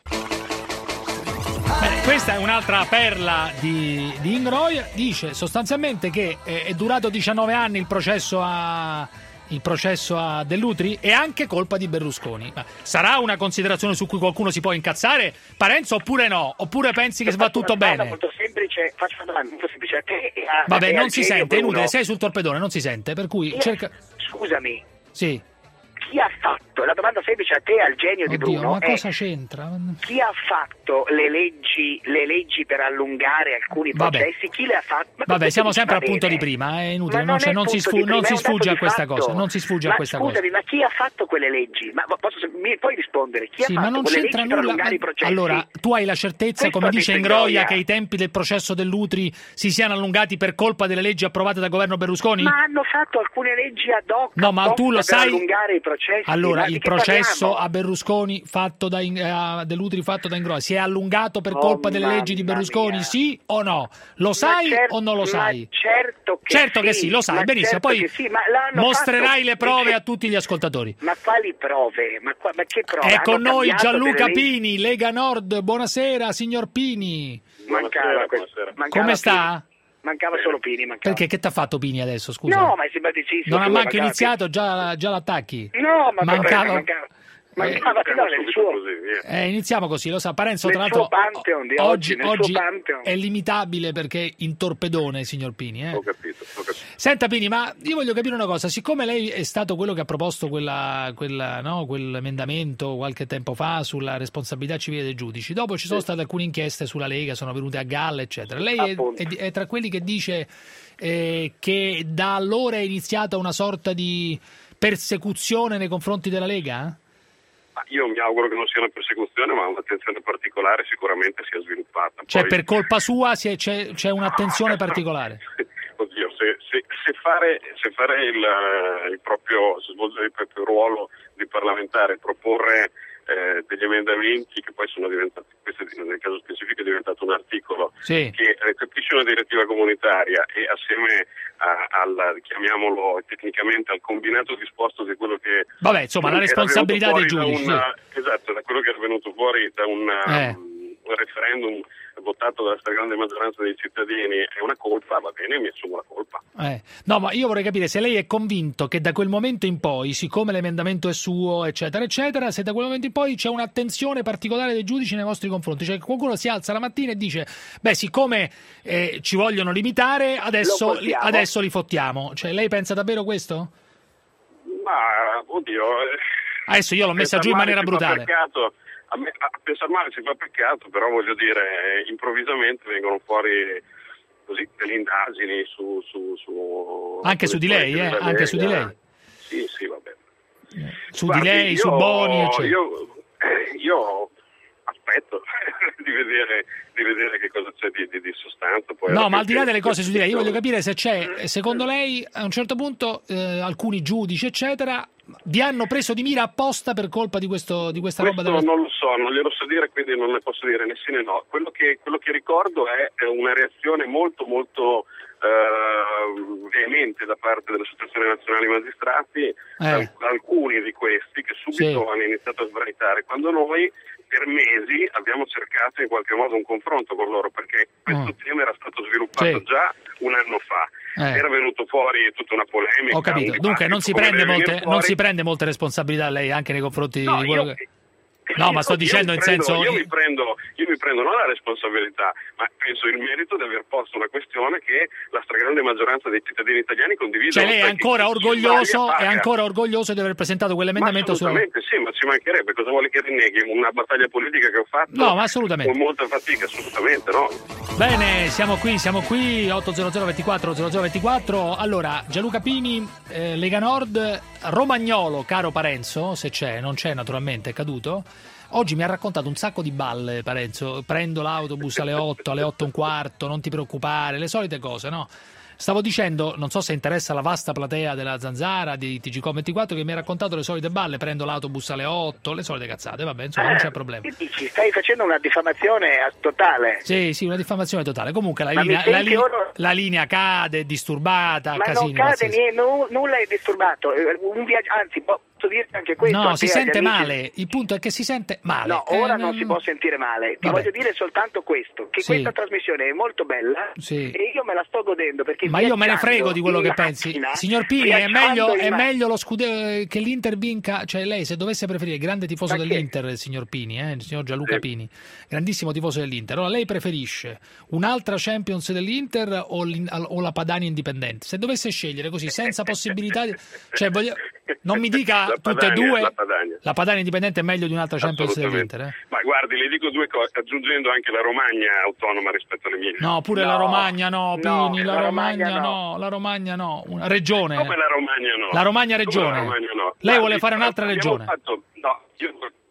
Bene, questa è un'altra perla di, di Ingroia. Dice sostanzialmente che eh, è durato diciannove anni il processo a il processo a Dell'Utri è anche colpa di Berlusconi. Ma sarà una considerazione su cui qualcuno si può incazzare, Parenzo, oppure no? Oppure pensi che va tutto bene? Molto semplice, faccio una domanda molto semplice a te e a, Vabbè, e non si sente, è Bruno. inutile, sei sul torpedone, non si sente, per cui Chi cerca... Scusami. Sì. Chi ha fatto, la domanda semplice a te, al genio Oddio, di Bruno, ma è cosa c'entra? Chi ha fatto le leggi, le leggi per allungare alcuni Vabbè. processi? Chi le ha fatte? Ma Vabbè, siamo sempre al bene. punto di prima, è inutile, non, non, non, non, si, sfu- prima, non si sfugge a questa fatto. cosa, non si sfugge ma a questa scusami, cosa. ma chi ha fatto quelle leggi? Ma posso, mi puoi rispondere? Chi sì, ha fatto ma non quelle c'entra leggi per nulla. allungare i processi? Allora, tu hai la certezza, Questo come dice Ingroia, Ingroia, che i tempi del processo dell'Utri si siano allungati per colpa delle leggi approvate dal governo Berlusconi? Ma hanno fatto alcune leggi ad hoc no, ma tu lo per sai... allungare i processi. Allora, ma il di che processo parliamo? a Berlusconi fatto da eh, a Dell'Utri fatto da Ingroia si è allungato per Oh, colpa delle leggi di Berlusconi, mia. sì o no? Lo sai cer- o non lo sai? Certo che certo sì, che sì, lo sai, ma benissimo. certo Poi sì, ma l'hanno mostrerai fatto... le prove a tutti gli ascoltatori. Ma quali prove? Ma, qua, ma che prove? È con Hanno noi cambiato Gianluca delle leggi? Pini, Lega Nord. Buonasera, signor Pini. Mancava questo. Mancava Come sta? Pini. Mancava solo Pini. Mancava. Perché che t'ha fatto Pini adesso, scusa? No, ma è simpaticissimo. Non ha manco mancava iniziato, già, già l'attacchi? No, ma mancava. mancava. Mancava eh, no, nel suo... eh, iniziamo così, lo sa Parenzo, nel tra l'altro Pantheon di oggi, oggi, oggi suo Pantheon. è limitabile perché in torpedone, signor Pini. Eh? Ho capito, ho capito. Senta Pini, ma io voglio capire una cosa, siccome lei è stato quello che ha proposto quella, quella, no, quell'emendamento qualche tempo fa sulla responsabilità civile dei giudici, dopo ci sono Sì. state alcune inchieste sulla Lega, sono venute a galla, eccetera. Lei è, è, è tra quelli che dice eh, che da allora è iniziata una sorta di persecuzione nei confronti della Lega? Ma io mi auguro che non sia una persecuzione, ma un'attenzione particolare sicuramente sia sviluppata. Cioè Poi, per colpa sua si è- c'è, c'è un'attenzione particolare? oddio, se, se, se fare, se fare il, eh, il proprio, se svolgere il proprio ruolo di parlamentare, proporre eh, degli emendamenti che poi sono diventati, questo nel caso specifico è diventato un articolo Sì. che recepisce una direttiva comunitaria e assieme a, al, chiamiamolo tecnicamente, al combinato disposto di quello che... Vabbè, insomma, la quello che era responsabilità venuto dei fuori giudici, da un- Esatto, da quello che era venuto fuori da un, Eh. un referendum votato dalla stragrande maggioranza dei cittadini è una colpa, va bene, mi assumo la colpa. Eh. No, ma io vorrei capire se lei è convinto che da quel momento in poi, siccome l'emendamento è suo, eccetera, eccetera, se da quel momento in poi c'è un'attenzione particolare dei giudici nei vostri confronti, cioè che qualcuno si alza la mattina e dice, beh, siccome eh, ci vogliono limitare, adesso, Lo li, fottiamo. adesso li fottiamo. Cioè, lei pensa davvero questo? Ma, oddio... eh, Adesso io l'ho messa giù in pensar male maniera si fa brutale. peccato. A me, a pensare male si fa peccato, però voglio dire, eh, improvvisamente vengono fuori così delle indagini su... su, su Anche su di lei, eh? della Anche su di Lega. lei. Sì, sì, vabbè. Su Guardi, di lei, io- su Boni, eccetera. Io, eh, io aspetto di vedere, di vedere che cosa c'è di, di, di sostanza. Poi No, alla ma al di là fine- delle cose su di lei, io voglio capire se c'è, secondo lei, a un certo punto, eh, alcuni giudici, eccetera, vi hanno preso di mira apposta per colpa di, questo, di questa roba Questo della... non lo so, non glielo so dire, quindi non ne posso dire né sì né no. Quello che, quello che ricordo è è una reazione molto molto eh, veemente da parte dell'Associazione Nazionale Magistrati, Eh. alcuni di questi che subito Sì. hanno iniziato a sbraitare, quando noi per mesi abbiamo cercato in qualche modo un confronto con loro, perché questo Mm. tema era stato sviluppato Sì. già un anno fa. Eh. Era venuto fuori tutta una polemica. Ho capito. un Dunque non si, dibattito, come prende deve molte, venire non fuori. si prende molte responsabilità lei anche nei confronti No, di quello io- che... No, ma sto Io- dicendo io in mi prendo- senso... Io mi, prendo, io mi prendo non la responsabilità, ma penso il merito di aver posto una questione che la stragrande maggioranza dei cittadini italiani condivide. Cioè lei è oltre che ancora chi orgoglioso, sbaglia è paga. ancora orgoglioso di aver presentato quell'emendamento Ma sulla... assolutamente sì, ma ci mancherebbe. Cosa vuole che rinneghi? Una battaglia politica che ho fatto No, ma assolutamente. con molta fatica, assolutamente no. Bene, siamo qui, siamo qui, otto zero zero ventiquattro zero zero ventiquattro. Allora, Gianluca Pini, eh, Lega Nord, Romagnolo, caro Parenzo, se c'è, non c'è naturalmente, è caduto. Oggi mi ha raccontato un sacco di balle, Parenzo, prendo l'autobus alle otto, alle otto e un quarto, non ti preoccupare, le solite cose, no? Stavo dicendo, non so se interessa la vasta platea della Zanzara, di T G Com ventiquattro, che mi ha raccontato le solite balle, prendo l'autobus alle otto, le solite cazzate, vabbè, insomma, non c'è problema. Che dici? Stai facendo una diffamazione a- totale. Sì, sì, una diffamazione totale. Comunque la Ma mi linea, la, senti li- ora? la linea cade, è disturbata, Ma casini. non cade pazzeschi. nie- nu- nulla è disturbato. Eh, Un viaggio, anzi, posso dirti anche questo. No, a si te, agli sente amici. male. Il punto è che si sente male. No, Eh, ora non si può sentire male. Ti Vabbè. voglio dire soltanto questo, che Sì. questa trasmissione è molto bella Sì. e io me la sto godendo perché Ma io me ne viaggiando frego di quello in che macchina, pensi. Signor Pini, è viaggiando meglio, in è ma- meglio lo scudeto che l'Inter vinca. Cioè, lei, se dovesse preferire, grande tifoso Ma che? dell'Inter, il signor Pini, eh, il signor Gianluca Pini, grandissimo tifoso dell'Inter. Allora, lei preferisce un'altra Champions dell'Inter o, l'in- o la Padania Indipendente? Se dovesse scegliere così, senza possibilità di... Cioè, voglio... non mi dica La tutte e Padania, due. la Padania. La Padania Indipendente è meglio di un'altra Champions Assolutamente. dell'Inter, eh? Ma guardi, le dico due cose, aggiungendo anche la Romagna autonoma rispetto alle mie. No, pure No, la Romagna no, no, Pini, la, la Romagna, Romagna no. no. la Romagna no, una regione. Come la Romagna no? La Romagna Come regione. la Romagna no? Lei Guardi, vuole fare un'altra abbiamo regione. Fatto, no, io...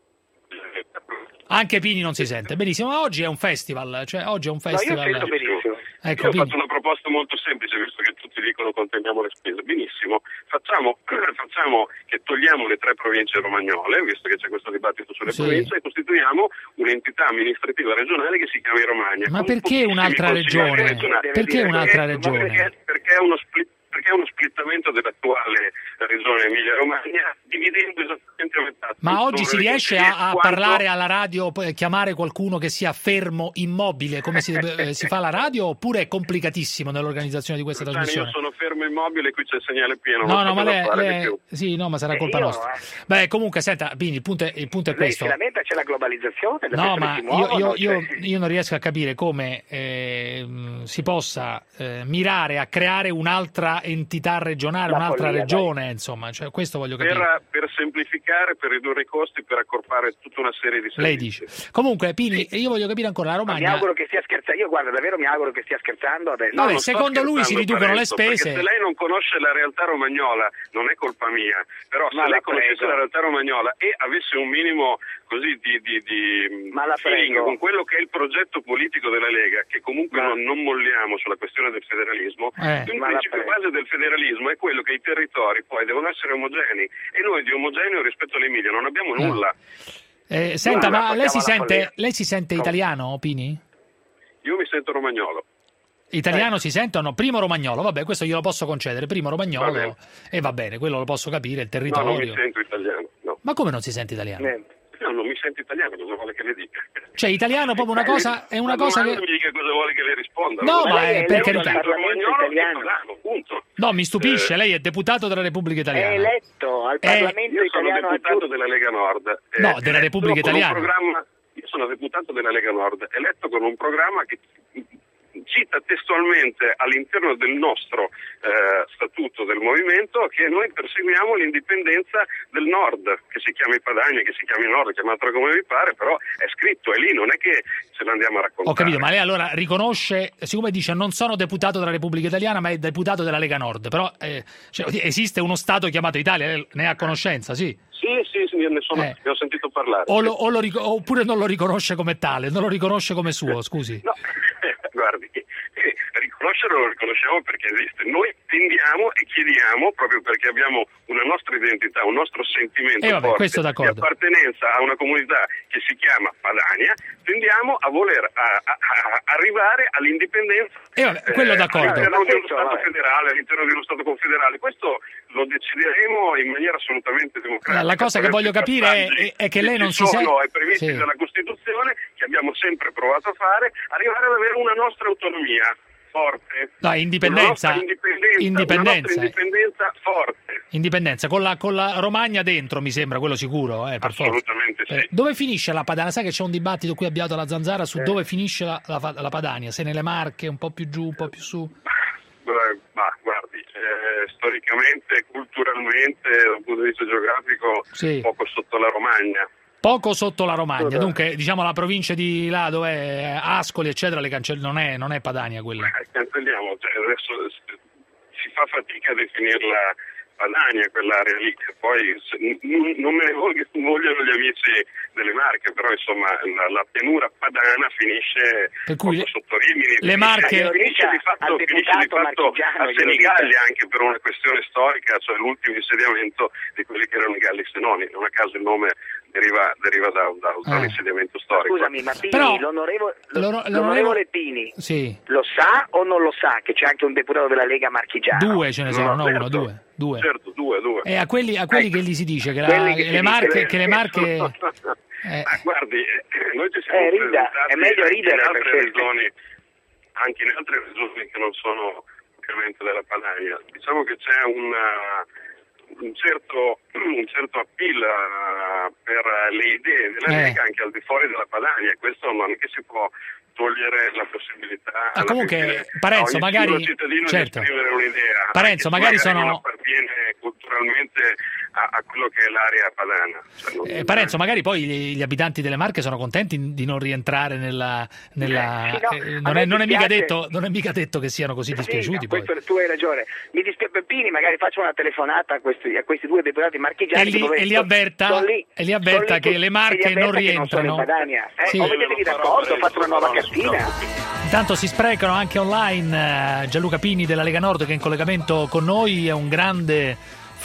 Anche Pini non si sente. Benissimo, ma oggi è un festival, cioè oggi è un festival. sento benissimo. Ecco, Io ho Pini. fatto una proposta molto semplice, visto che tutti dicono conteniamo le spese. Benissimo, facciamo, facciamo che togliamo le tre province romagnole, visto che c'è questo dibattito sulle Sì. province, e costituiamo un'entità amministrativa regionale che si chiama Romagna. Ma con perché pochissimi un'altra consiglieri regione? regionali. Perché un'altra Perché- regione? Perché, perché è uno split perché è uno splittamento dell'attuale regione Emilia-Romagna, dividendo esattamente a metà. Ma oggi si riesce a, a Quanto- parlare alla radio, poi chiamare qualcuno che sia fermo, immobile, come si, eh, si fa alla radio, oppure è complicatissimo nell'organizzazione di questa Gianni, io trasmissione? sono fermo fermo immobile, qui c'è il segnale pieno. No, non no, ma sapevo lei, fare di lei- più. sì, no, ma sarà Eh, colpa io, nostra. eh. Beh, comunque, senta, Pini, il punto è, il punto è Lei questo. si lamenta, c'è la globalizzazione, le No, persone ma si io, muovono, io- io- cioè- io non riesco a capire come ehm, si possa eh, mirare a creare un'altra entità regionale, La un'altra follia, regione, insomma, cioè, questo voglio capire. Per, per semplificare, per ridurre i costi, per accorpare tutta una serie di servizi. Lei dice. Comunque, Pini, io voglio capire ancora, la Ma mi Romagna... auguro che stia scherzando, io guarda, davvero mi auguro che stia scherzando adesso. Vabbè, non sto secondo lui si scherzando, riducono le Parenzo, spese. perché se lei non conosce la realtà romagnola non è colpa mia, però se Ma lei la conoscesse prego. la realtà romagnola e avesse un minimo così di, di, di Ma la feeling prego. con quello che è il progetto politico della Lega, che comunque Ma- non, non molliamo sulla questione del federalismo, Eh. il Ma la principio prego. base del federalismo è quello che i territori poi devono essere omogenei e noi di omogeneo rispetto all'Emilia non abbiamo nulla. Eh, senta, Guarda, ma lei si, portiamo la sente, follia. lei si sente italiano, Pini? Io mi sento romagnolo. Italiano si sente o no? Primo romagnolo, vabbè, questo glielo posso concedere. Primo Va romagnolo, bene. e va bene, quello lo posso capire, il No, non territorio. mi sento italiano, no. Ma come non si sente italiano? No, non mi sento italiano, cosa vuole che le dica? Cioè, italiano proprio una cosa, è una Ma cosa che... domandami che cosa vuole che le risponda. No, Vuole ma che è io per sia carità. romagnolo e padano, punto. No, mi stupisce, Eh, lei è deputato della Repubblica È Italiana. eletto al Eh, Parlamento Io sono italiano deputato aggiunto. della Lega Nord. eh, No, della eletto Repubblica con un Italiana. programma- io sono deputato della Lega Nord, eletto con un programma che cita testualmente all'interno del nostro eh, statuto del movimento che noi perseguiamo l'indipendenza del Nord, che si chiami Padania, che si chiami Nord, chiamatelo come vi pare, però è scritto, è lì, non è che ce l'andiamo a raccontare. Ho capito, ma lei allora riconosce, siccome dice non sono deputato della Repubblica Italiana, ma è deputato della Lega Nord, però eh, cioè, esiste uno Stato chiamato Italia, lei ne ha conoscenza, sì? Sì, sì, sì, ne, sono, Eh. ne ho sentito parlare. O lo- o lo ric- oppure non lo riconosce come tale, non lo riconosce come suo, scusi. No, guardi, eh, riconoscerlo lo riconosciamo perché esiste. Noi tendiamo e chiediamo, proprio perché abbiamo una nostra identità, un nostro sentimento Eh, vabbè, forte questo di d'accordo. appartenenza a una comunità che si chiama Padania, tendiamo a voler a- a- a- arrivare all'indipendenza Eh, vabbè, quello d'accordo. all'interno di uno Questo, Stato vabbè. federale, all'interno di uno Stato confederale. Questo lo decideremo in maniera assolutamente democratica. La cosa che voglio capire è- è- è che lei non si sono sente- e previsti sì. dalla Costituzione, che abbiamo sempre provato a fare, arrivare ad avere una nostra autonomia forte. No, indipendenza. Una nostra indipendenza, Indipendenza. una nostra indipendenza forte. Indipendenza, con la, con la Romagna dentro, mi sembra, quello sicuro, eh, per Assolutamente forza. sì. Eh, dove finisce la Padania? Sai che c'è un dibattito qui avviato alla Zanzara su Eh. dove finisce la, la, la Padania, se nelle Marche, un po' più giù, un po' più su. Eh, Ma guardi, eh, storicamente, culturalmente, dal punto di vista geografico, Sì. poco sotto la Romagna. Poco sotto la Romagna, dunque diciamo la provincia di là dove è Ascoli, eccetera, le cancell- non, è, non è Padania quella. Eh, Cancelliamo, cioè, adesso s- si fa fatica a definirla Padania, quell'area lì, che poi se- n- non me ne vog- vogliono gli amici delle Marche, però insomma la, la pianura padana finisce Per cui proprio sotto Rimini, le finisce- Marche- finisce di fatto, al finisce di deputato fatto marchigiano, a glielo Senigallia, dica. anche per una questione storica, cioè l'ultimo insediamento di quelli che erano i Galli Senoni, non a caso il nome deriva, deriva da, da, da un Eh. insediamento storico. Scusami, ma Pini, Però- l'onorevole, L'ono- l'onorevole Pini Sì, lo sa o non lo sa che c'è anche un deputato della Lega marchigiana? due ce ne sono, no, certo. uno, due. due. Certo, due, due. E a quelli, a quelli che gli si dice che, la- Quelli che che si le dice Marche, che- che le Marche Ah, guardi, eh, noi ci siamo Eh, rida, presentati è meglio anche ridere, in altre perché- regioni, anche in altre regioni che non sono ovviamente della Padania. Diciamo che c'è una- un certo un certo appeal eh, per le idee della Eh. Lega anche al di fuori della Padania, e questo non è che si può togliere la possibilità Ah, alla comunque, fine Parenzo, a ogni magari- singolo cittadino certo. di esprimere un'idea. Parenzo, anche se magari sono- non appartiene culturalmente a, a quello che è l'area padana. Cioè, non- Eh, Parenzo, magari poi gli, gli abitanti delle Marche sono contenti di non rientrare nella... nella- Sì, no, eh, a non, me è, non è mica dispiace- detto, non è mica detto che siano così dispiaciuti Sì, no, poi. questo tu hai ragione. Mi dispiace Pini, magari faccio una telefonata a questi, a questi due deputati marchigiani. E li- che e li sono- avverta- sono lì- e li avverta sono lì che tutti- le Marche e li avverta non che rientrano. sono in Padania. Eh, Sì. O mettetevi d'accordo, fate una nuova cartina. Intanto si sprecano anche online eh, Gianluca Pini della Lega Nord, che è in collegamento con noi, è un grande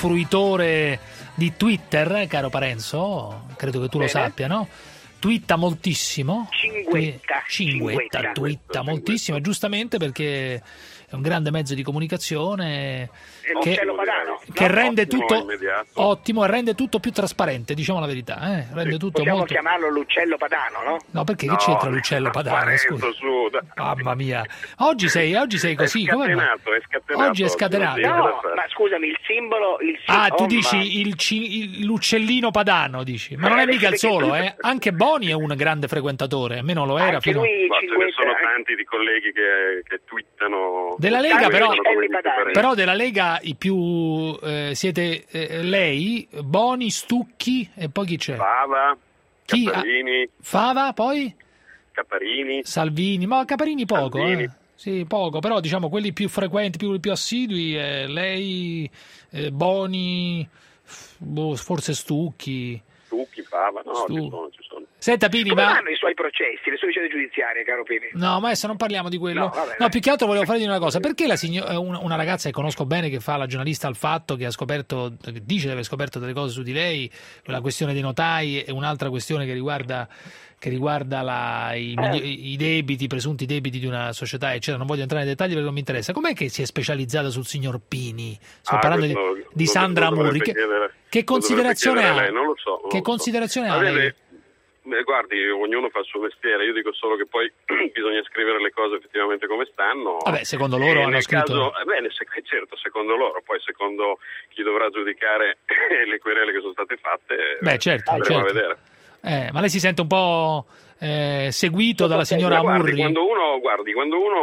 fruitore di Twitter, caro Parenzo, credo che tu lo Bene. sappia, no? Twitta moltissimo. Cinguetta, Cinguetta, cinguetta. twitta moltissimo, giustamente perché è un grande mezzo di comunicazione E che, Montello Padano. che no, rende ottimo, tutto immediato. ottimo e rende tutto più trasparente, diciamo la verità, eh? Rende tutto Possiamo molto... chiamarlo l'uccello padano, no? No, perché No, che c'entra l'uccello padano? Parenzo, Scusa. su, dai. Mamma mia. Oggi sei, oggi sei così, È come mai? scatenato, è scatenato. Oggi è scatenato. No, ma scusami, il simbolo... Il sim- Ah, tu oh, dici ma- il ci- il- l'uccellino padano, dici. Ma non è Eh, mica il perché- solo, eh? Anche Boni è un grande frequentatore, almeno lo era Anche fino lui Ma ce ne cinguetta- sono tanti di colleghi che, che twittano. Della Lega, Che però, vedono come differenti. però della Lega i più eh, siete eh, lei, Boni, Stucchi e poi chi c'è? Fava, Chi? Caparini, Fava, poi Caparini. Salvini, ma Caparini poco, Salvini. eh. Sì, poco, però diciamo quelli più frequenti, più, più assidui, eh, lei, eh, Boni, boh, forse Stucchi. Stucchi, Fava, no, Stu- ci sono, ci sono. Senta Pini, Come ma... vanno i suoi processi, le sue vicende giudiziarie, caro Pini? No, ma adesso non parliamo di quello. No, No, vabbè, dai. più che altro volevo fare di una cosa. Perché la signo- eh, una, una ragazza che conosco bene, che fa la giornalista al Fatto, che ha scoperto, che dice di aver scoperto delle cose su di lei, la questione dei notai e un'altra questione che riguarda, che riguarda la, i, migli- i debiti, i presunti debiti di una società, eccetera. Non voglio entrare nei dettagli perché non mi interessa. Com'è che si è specializzata sul signor Pini? Sto Ah, parlando di, questo di lo- Sandra lo dovrebbe Muri. Che, chiedere- che lo considerazione dovrebbe ha? chiedere lei, non lo so, non che lo so. considerazione Ma ha lei? vede, beh, guardi, ognuno fa il suo mestiere, io dico solo che poi bisogna scrivere le cose effettivamente come stanno. Vabbè, secondo loro E hanno nel scritto- Caso, eh, bene, se- certo, secondo loro, poi secondo chi dovrà giudicare le querele che sono state fatte, Beh, certo, andremo certo. a vedere. Eh, ma lei si sente un po' eh, seguito dalla signora Ma guardi, Murri? quando uno, guardi, quando uno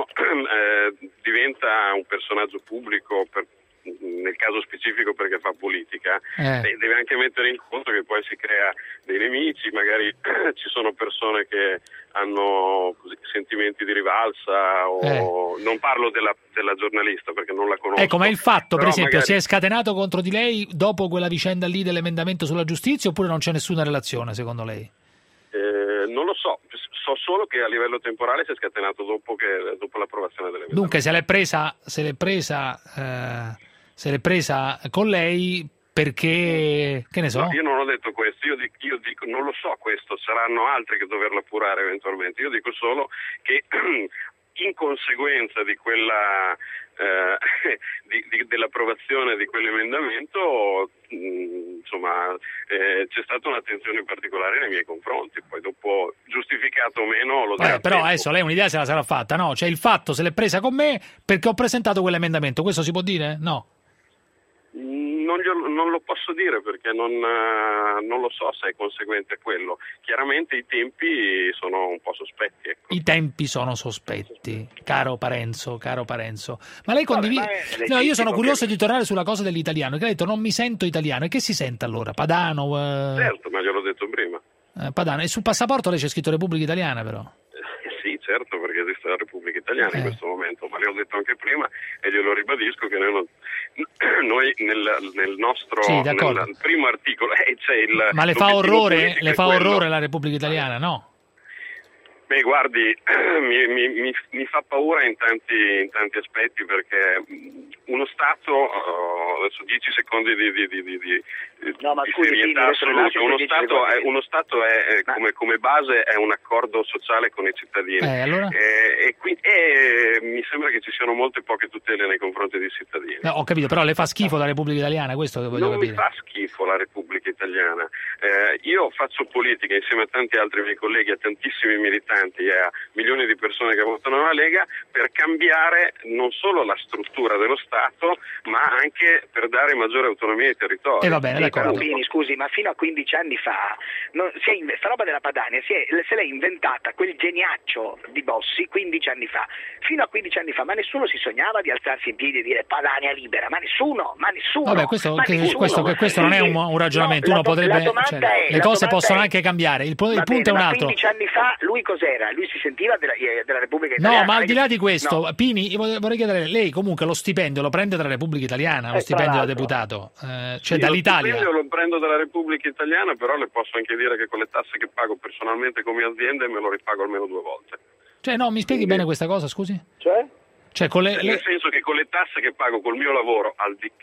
eh, diventa un personaggio pubblico, per, nel caso specifico perché fa politica, Eh. eh, deve anche mettere in conto che poi si crea dei nemici, magari ci sono persone che hanno così, sentimenti di rivalsa, o non parlo della, della giornalista perché non la conosco. Ecco, ma il fatto, per Però esempio, magari- si è scatenato contro di lei dopo quella vicenda lì dell'emendamento sulla giustizia oppure non c'è nessuna relazione, secondo lei? Eh, non lo so, so solo che a livello temporale si è scatenato dopo, che, dopo l'approvazione delle Dunque, se l'è presa, se l'è presa, eh, se l'è presa con lei perché, che ne so? No, io non ho detto questo, io dico, io dico non lo so questo, saranno altri che doverlo appurare eventualmente, io dico solo che in conseguenza di quella eh, di, di, dell'approvazione di quell'emendamento mh, insomma eh, c'è stata un'attenzione particolare nei miei confronti, poi dopo giustificato o meno lo dirà Vabbè, però il tempo. adesso lei un'idea se la sarà fatta, no? Cioè il fatto se l'è presa con me perché ho presentato quell'emendamento, questo si può dire? No. Non, glielo- non lo posso dire perché non, eh, non lo so se è conseguente a quello. Chiaramente i tempi sono un po' sospetti. Ecco. I tempi sono sospetti, caro Parenzo, caro Parenzo. Ma lei condivide? ma è No, io sono legittimo curioso che- di tornare sulla cosa dell'italiano, che ha detto non mi sento italiano. E che si sente allora? Padano? eh, Certo, ma gliel'ho detto prima. eh, Padano. E sul passaporto lei c'è scritto Repubblica Italiana però. Eh, sì, certo, perché esiste la Repubblica Italiana Eh. in questo momento, ma le ho detto anche prima e glielo ribadisco che noi, non- noi nel, nel nostro Sì, d'accordo. nel primo articolo eh, c'è il Ma le fa l'obiettivo orrore, politico le è fa quello. orrore la Repubblica Italiana, no? Beh, guardi, mi, mi- mi- mi fa paura in tanti, in tanti aspetti perché mh, uno Stato, uh, adesso dieci secondi di, di, di, di, di, No, ma di scusi, Pini, serietà adesso le assoluta, lascio uno dieci Stato, è, secondi. uno Stato è, è come, come base è un accordo sociale con i cittadini Eh, allora? e, e, quindi, e mi sembra che ci siano molte poche tutele nei confronti dei cittadini. No, ho capito, però le fa schifo la Repubblica Italiana, questo che voglio Non capire. mi fa schifo la Repubblica Italiana. Eh, io faccio politica insieme a tanti altri miei colleghi, a tantissimi militanti e a milioni di persone che votano la Lega per cambiare non solo la struttura dello Stato, ma anche per dare maggiore autonomia ai territori. E va bene, Sì, d'accordo. però, Pini, scusi, ma fino a quindici anni fa, non, si è in- sta roba della Padania, si è, se l'è inventata quel geniaccio di Bossi quindici anni fa. Fino a quindici anni fa, ma nessuno si sognava di alzarsi in piedi e dire Padania libera, ma nessuno, ma nessuno. Vabbè, questo, ma che- nessuno. questo, che- questo non è un, un ragionamento, No, uno la do- potrebbe, la domanda cioè, è- le la cose domanda possono è- anche cambiare. Il, po- il Va punto bene, è un ma altro. quindici anni fa lui cos'era? Lui si sentiva della, eh, della Repubblica No, Italiana. ma al non è di che- là di questo, no. Pini, io vole- vorrei chiedere, lei comunque lo stipendio lo prende dalla Repubblica Italiana, lo Eh, stipendio da tra deputato, eh, cioè Io dall'Italia. Lo stipendio lo prendo dalla Repubblica Italiana, però le posso anche dire che con le tasse che pago personalmente come azienda me lo ripago almeno due volte. Cioè, no, mi spieghi bene questa cosa, scusi? Cioè? Cioè, con le, Nel le- senso che con le tasse che pago col mio lavoro, al di,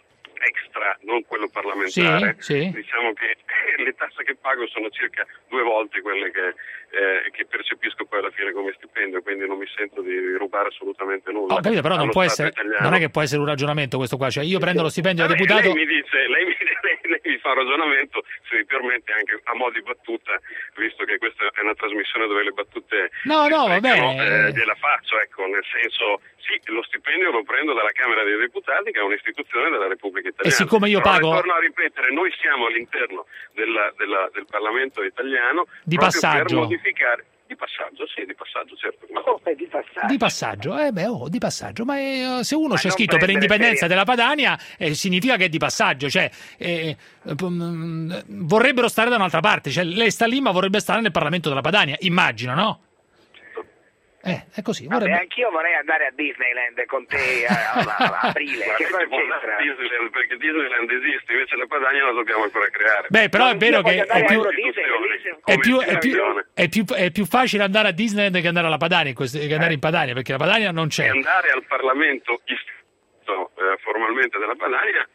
extra, non quello parlamentare, sì, sì. diciamo che le tasse che pago sono circa due volte quelle che, eh, che percepisco poi alla fine come stipendio, quindi non mi sento di rubare assolutamente nulla. Ho capito, però non, allo può Stato essere, italiano. non è che può essere un ragionamento questo qua, cioè io prendo lo stipendio da Vabbè, deputato... Lei mi dice, lei mi, lei, lei mi fa un ragionamento, se mi permette, anche a mo' di battuta, visto che questa è una trasmissione dove le battute No, no, va sprecano, bene. eh, gliela faccio, ecco, nel senso, sì, lo stipendio lo prendo dalla Camera dei Deputati, che è un'istituzione della Repubblica Italiana. E siccome io Però pago... torno a ripetere, noi siamo all'interno della, della, del Parlamento italiano Di proprio passaggio. per modificare... Di passaggio, sì, di passaggio, certo. Oh, beh, di passaggio. Di passaggio, eh beh, oh, di passaggio, ma eh, se uno Ma c'è non scritto per prendere indipendenza ferie. della Padania, eh, significa che è di passaggio, cioè eh, eh, vorrebbero stare da un'altra parte, cioè lei sta lì ma vorrebbe stare nel Parlamento della Padania, immagino, no? Eh, è così. Vabbè, vorrebbe... anch'io vorrei andare a Disneyland con te a, a, a aprile. Guarda, Che cosa si può andare c'entra? a Disneyland, perché Disneyland esiste, invece la Padania la dobbiamo ancora creare. Beh, però è vero che è più, Istituzione, è, più, come è, più, istituzione. è, più, è più facile andare a Disneyland che andare alla Padania, in questo- che andare in Padania, perché la Padania non c'è. E andare al Parlamento istituito eh, formalmente della Padania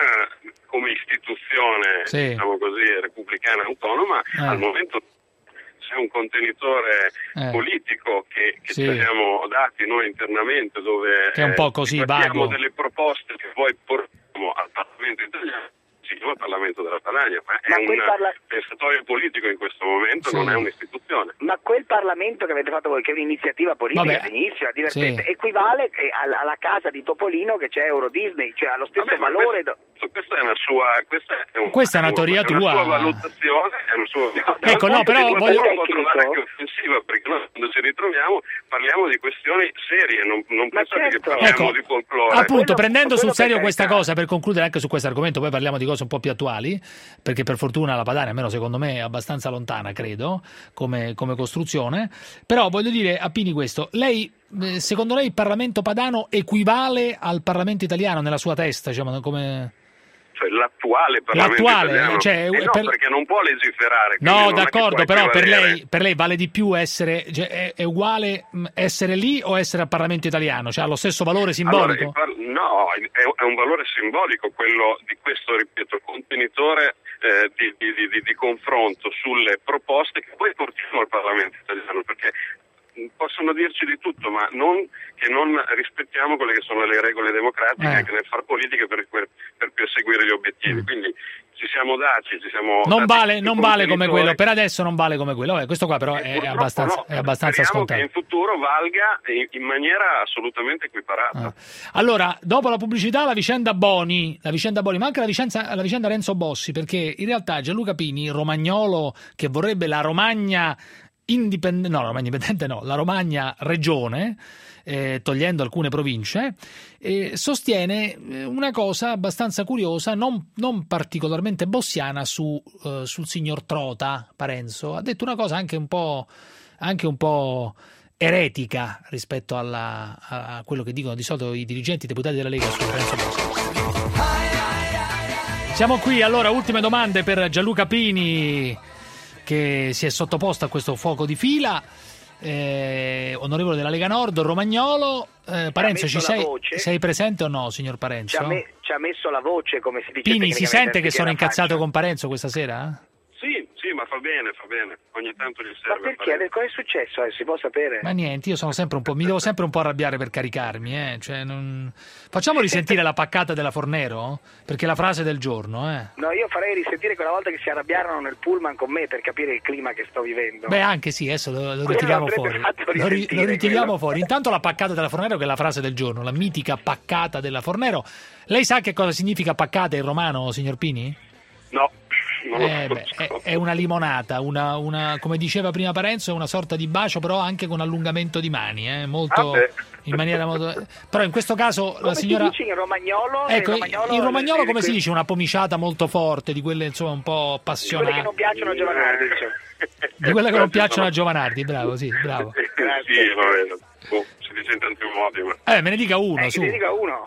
come istituzione, Sì. diciamo così, repubblicana autonoma, Eh. al momento c'è un contenitore Eh. politico che, che Sì. ci siamo dati noi internamente, dove Che è un po' così abbiamo vago. delle proposte che poi portiamo al Parlamento italiano, sì, al Parlamento della Padania, ma è Ma un quel parla- pensatorio politico in questo momento, Sì. non è un'istituzione. Ma quel Parlamento che avete fatto voi, che è un'iniziativa politica, Vabbè. benissima, divertente, Sì. equivale che alla, alla casa di Topolino che c'è Euro Disney, cioè ha lo stesso Vabbè, ma valore. questo- questa è una sua, questa è, un, Questa è una teoria è una tua. sua valutazione, è una sua Ecco, no, però Qualcuno voglio- può trovare anche offensiva, perché noi quando ci ritroviamo parliamo di questioni serie, non, non pensate che parliamo Ecco, di folklore. appunto, prendendo sul quello serio per questa carità. cosa, per concludere anche su questo argomento, poi parliamo di cose un po' più attuali, perché per fortuna la Padania, almeno secondo me, è abbastanza lontana, credo, come, come costruzione. Però voglio dire a Pini questo, lei, eh, secondo lei il Parlamento padano equivale al Parlamento italiano nella sua testa, diciamo, come... Cioè, l'attuale Parlamento L'attuale, italiano. cioè, Eh no, per- perché non può legiferare. quindi No, non è che d'accordo, può però per equivalere. lei, per lei vale di più essere, cioè, è, è uguale mh, essere lì o essere al Parlamento italiano? Cioè ha lo stesso valore Allora, simbolico? il par- no, è, è un valore simbolico quello di questo, ripeto, contenitore eh, di, di- di- di- di confronto sulle proposte che poi portiamo al Parlamento italiano, perché mh, possono dirci di tutto, ma non che non rispettiamo quelle che sono le regole democratiche Eh. anche nel far politica per, per, per perseguire gli obiettivi. Quindi ci siamo dati, ci siamo Non dati vale, tutti non i vale come contenitori. quello, per adesso non vale come quello. Vabbè, questo qua però è Purtroppo abbastanza, no. è abbastanza Speriamo scontato. che in futuro valga in, in maniera assolutamente equiparata. Allora, dopo la pubblicità, la vicenda Boni, la vicenda Boni, ma anche la vicenda, la vicenda Renzo Bossi, perché in realtà Gianluca Pini, romagnolo che vorrebbe la Romagna indipendente, no, la Romagna indipendente no, la Romagna regione, eh, togliendo alcune province, eh, sostiene eh, una cosa abbastanza curiosa, non, non particolarmente bossiana, su, eh, sul signor Trota Parenzo. Ha detto una cosa anche un po', anche un po' eretica rispetto alla, a quello che dicono di solito i dirigenti, i deputati della Lega su Renzo Bossi. Siamo qui, allora, ultime domande per Gianluca Pini, che si è sottoposto a questo fuoco di fila. Eh, onorevole della Lega Nord, romagnolo. Eh, Parenzo, ci messo la sei, voce. sei presente o no, signor Ci Parenzo? ha, me- ci ha messo la voce, come si dice. Pini, si tecnicamente, sente che anziché sono la incazzato faccia. con Parenzo questa sera? Sì, sì, ma fa bene, fa bene. Ogni tanto gli Ma serve. perché? fare- Cosa è successo? Eh, si può sapere? Ma niente, io sono sempre un po', mi devo sempre un po' arrabbiare per caricarmi, eh? Cioè, non... Facciamo risentire la paccata della Fornero? Perché è la frase del giorno, eh? No, io farei risentire quella volta che si arrabbiarono nel pullman con me per capire il clima che sto vivendo. Beh, anche sì, adesso lo, lo Quello ritiriamo l'avrebbe fuori. fatto Lo, ri- risentire, lo ritiriamo quello. fuori. Intanto la paccata della Fornero, che è la frase del giorno, la mitica paccata della Fornero. Lei sa che cosa significa paccata in romano, signor Pini? No, non lo Eh, so. beh, è, è una limonata, una, una, come diceva prima Parenzo, è una sorta di bacio, però anche con allungamento di mani, eh, molto, Ah, beh. in maniera molto... Però in questo caso Come la signora... si dice in romagnolo? Ecco, in romagnolo, in romagnolo le- come le- si dice? Una pomiciata molto forte, di quelle insomma un po' Quelle che appassionate, non piacciono a Giovanardi. Cioè. di quelle che non piacciono a Giovanardi, bravo, sì, bravo. Sì, va bene. Boh, si dice in tanti modi, ma, Eh, me ne dica uno, Eh, su. che ne dica uno.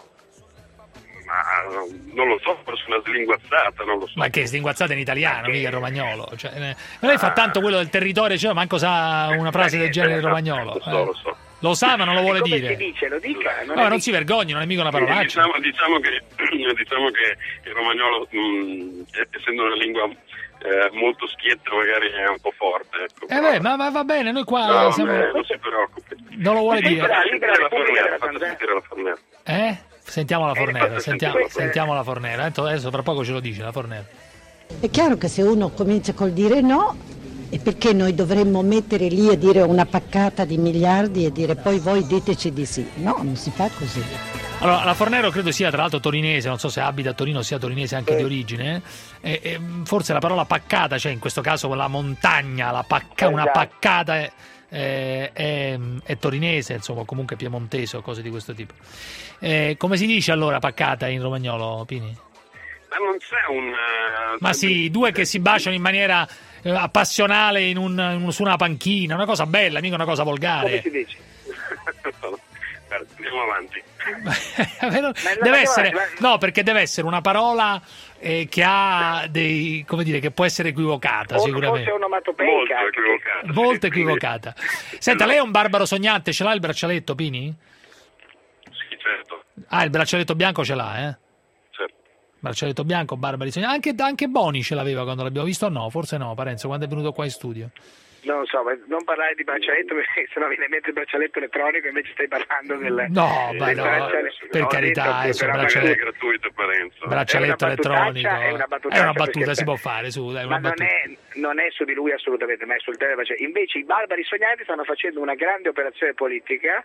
ma no, non lo so, forse una slinguazzata, non lo so. Ma che slinguazzata in italiano, mica in romagnolo. Cioè, eh, ma lei fa tanto quello del territorio, cioè, manco sa una frase del genere in romagnolo. Lo so, eh. lo so. Lo sa, ma non lo vuole Come dire. si dice? Lo dica. Non No, è non di- si vergogni, non è mica una Quindi parolaccia. diciamo, diciamo che diciamo che il romagnolo, mh, essendo una lingua eh, molto schietta, magari è un po' forte. Ecco, eh beh, ma, ma va bene, noi qua no, siamo... beh, non si preoccupi. Non lo vuole dire. Fate sentire la Fornero, fate sentire la Fornero. Eh? Sentiamo la Fornero, Eh, sentiamo, sentire. sentiamo la Fornero. Adesso tra poco ce lo dice la Fornero. È chiaro che se uno comincia col dire no, è perché noi dovremmo mettere lì e dire una paccata di miliardi e dire poi voi diteci di sì. No, non si fa così. Allora, la Fornero credo sia tra l'altro torinese, non so se abita a Torino, sia torinese anche di origine. E, e, forse la parola paccata, cioè in questo caso la montagna, la pacca, una paccata è, è, è, è torinese, insomma, comunque piemontese o cose di questo tipo. Eh, come si dice allora paccata in romagnolo, Pini? Ma non c'è un... Uh, Ma sì, due che si baciano in maniera eh, appassionale in un, in un, su una panchina, una cosa bella, mica una cosa volgare. Come si dice? Andiamo avanti. Deve essere, no, perché deve essere una parola eh, che ha dei, come dire, che può essere equivocata, O sicuramente. forse onomatopeica. Molto equivocata. Molto equivocata. Senta, lei è un barbaro sognante, ce l'ha il braccialetto, Pini? Sì, certo. Ah, il braccialetto bianco ce l'ha, eh? Certo. Braccialetto bianco, barbari sognanti. Anche, anche Boni ce l'aveva quando l'abbiamo visto, no? Forse no, Parenzo, quando è venuto qua in studio. Non so, ma non parlare di braccialetto perché sennò viene in mente il braccialetto elettronico, invece stai parlando del... No, del ma no, braccialetto- per ho carità, detto, adesso però braccialetto- È gratuito, Parenzo. Braccialetto È una battutaccia, elettronico. è una battutaccia È una perché- battuta, si può fare, su, dai, una Ma non battuta. è, non è su di lui assolutamente, ma è sul tema. Cioè, invece i barbari sognanti stanno facendo una grande operazione politica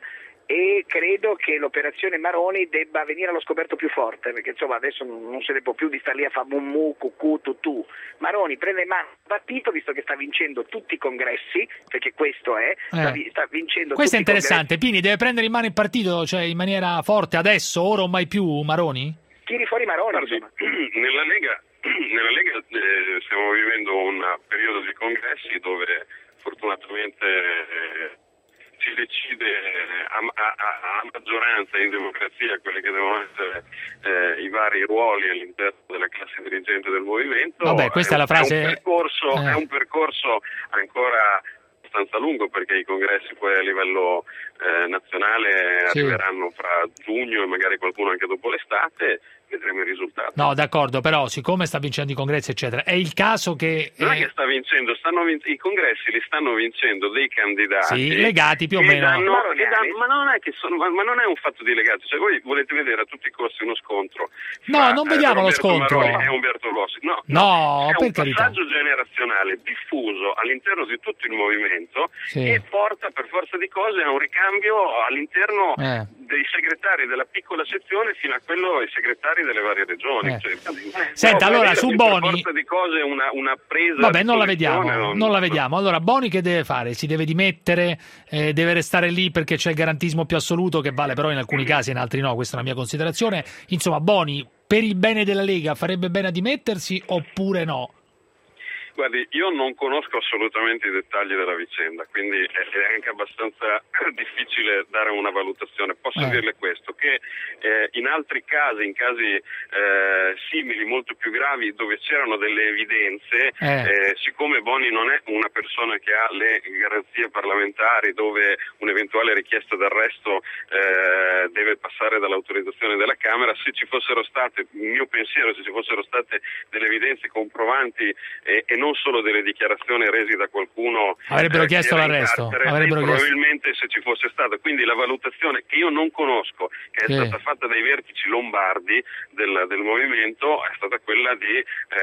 e credo che l'operazione Maroni debba venire allo scoperto più forte, perché insomma adesso non se ne può più di stare lì a fare mummu, cucù, tutù. Maroni prende in mano il partito, visto che sta vincendo tutti i congressi, perché questo è, sta, Eh. vi- sta vincendo Questo è tutti i interessante. Pini deve prendere in mano il partito, cioè in maniera forte adesso, ora o mai più, Maroni? congressi. Tiri fuori Maroni, Guardi, insomma. nella Lega, nella Lega eh, stiamo vivendo un periodo di congressi dove fortunatamente eh, si decide a, a- a- a maggioranza in democrazia quelli che devono essere eh, i vari ruoli all'interno della classe dirigente del movimento. Vabbè, questa è la un- frase- È un percorso, eh. è un percorso ancora abbastanza lungo perché i congressi poi a livello eh, nazionale Sì. arriveranno fra giugno e magari qualcuno anche dopo l'estate, vedremo i risultati. No, d'accordo, però siccome sta vincendo i congressi, eccetera, è il caso che... Non è eh, che sta vincendo, stanno vin- i congressi li stanno vincendo dei candidati Sì, legati più o che meno. danno- che danno- ma, non è che sono, ma, ma non è un fatto di legati, cioè voi volete vedere a tutti i costi uno scontro. No, fra, non eh, vediamo lo Roberto scontro. Maroni e Umberto Bossi. No, No, c'è per un carità. passaggio generazionale diffuso all'interno di tutto il movimento Sì. che porta per forza di cose a un ricambio all'interno Eh. dei segretari della piccola sezione fino a quello ai segretari delle varie regioni. Eh. Cioè, Senta, no, allora, per su per Boni- forza di cose una, una presa Vabbè, non la di vediamo, posizione, non- non la vediamo. Allora, Boni che deve fare? Si deve dimettere, eh, deve restare lì perché c'è il garantismo più assoluto che vale però in alcuni casi e in altri no, questa è una mia considerazione. Insomma, Boni, per il bene della Lega, farebbe bene a dimettersi oppure no? Guardi, io non conosco assolutamente i dettagli della vicenda, quindi è è anche abbastanza difficile dare una valutazione. Posso Eh. dirle questo, che eh, in altri casi, in casi eh, simili, molto più gravi, dove c'erano delle evidenze, Eh. eh, siccome Boni non è una persona che ha le garanzie parlamentari, dove un'eventuale richiesta d'arresto eh, deve passare dall'autorizzazione della Camera, se ci fossero state, il mio pensiero, se ci fossero state delle evidenze comprovanti e, e non solo delle dichiarazioni rese da qualcuno Avrebbero eh, chiesto che era in l'arresto, carcere, avrebbero chiesto. probabilmente se ci fosse stata, quindi la valutazione che io non conosco, che è Sì. stata fatta dai vertici lombardi del, del movimento, è stata quella di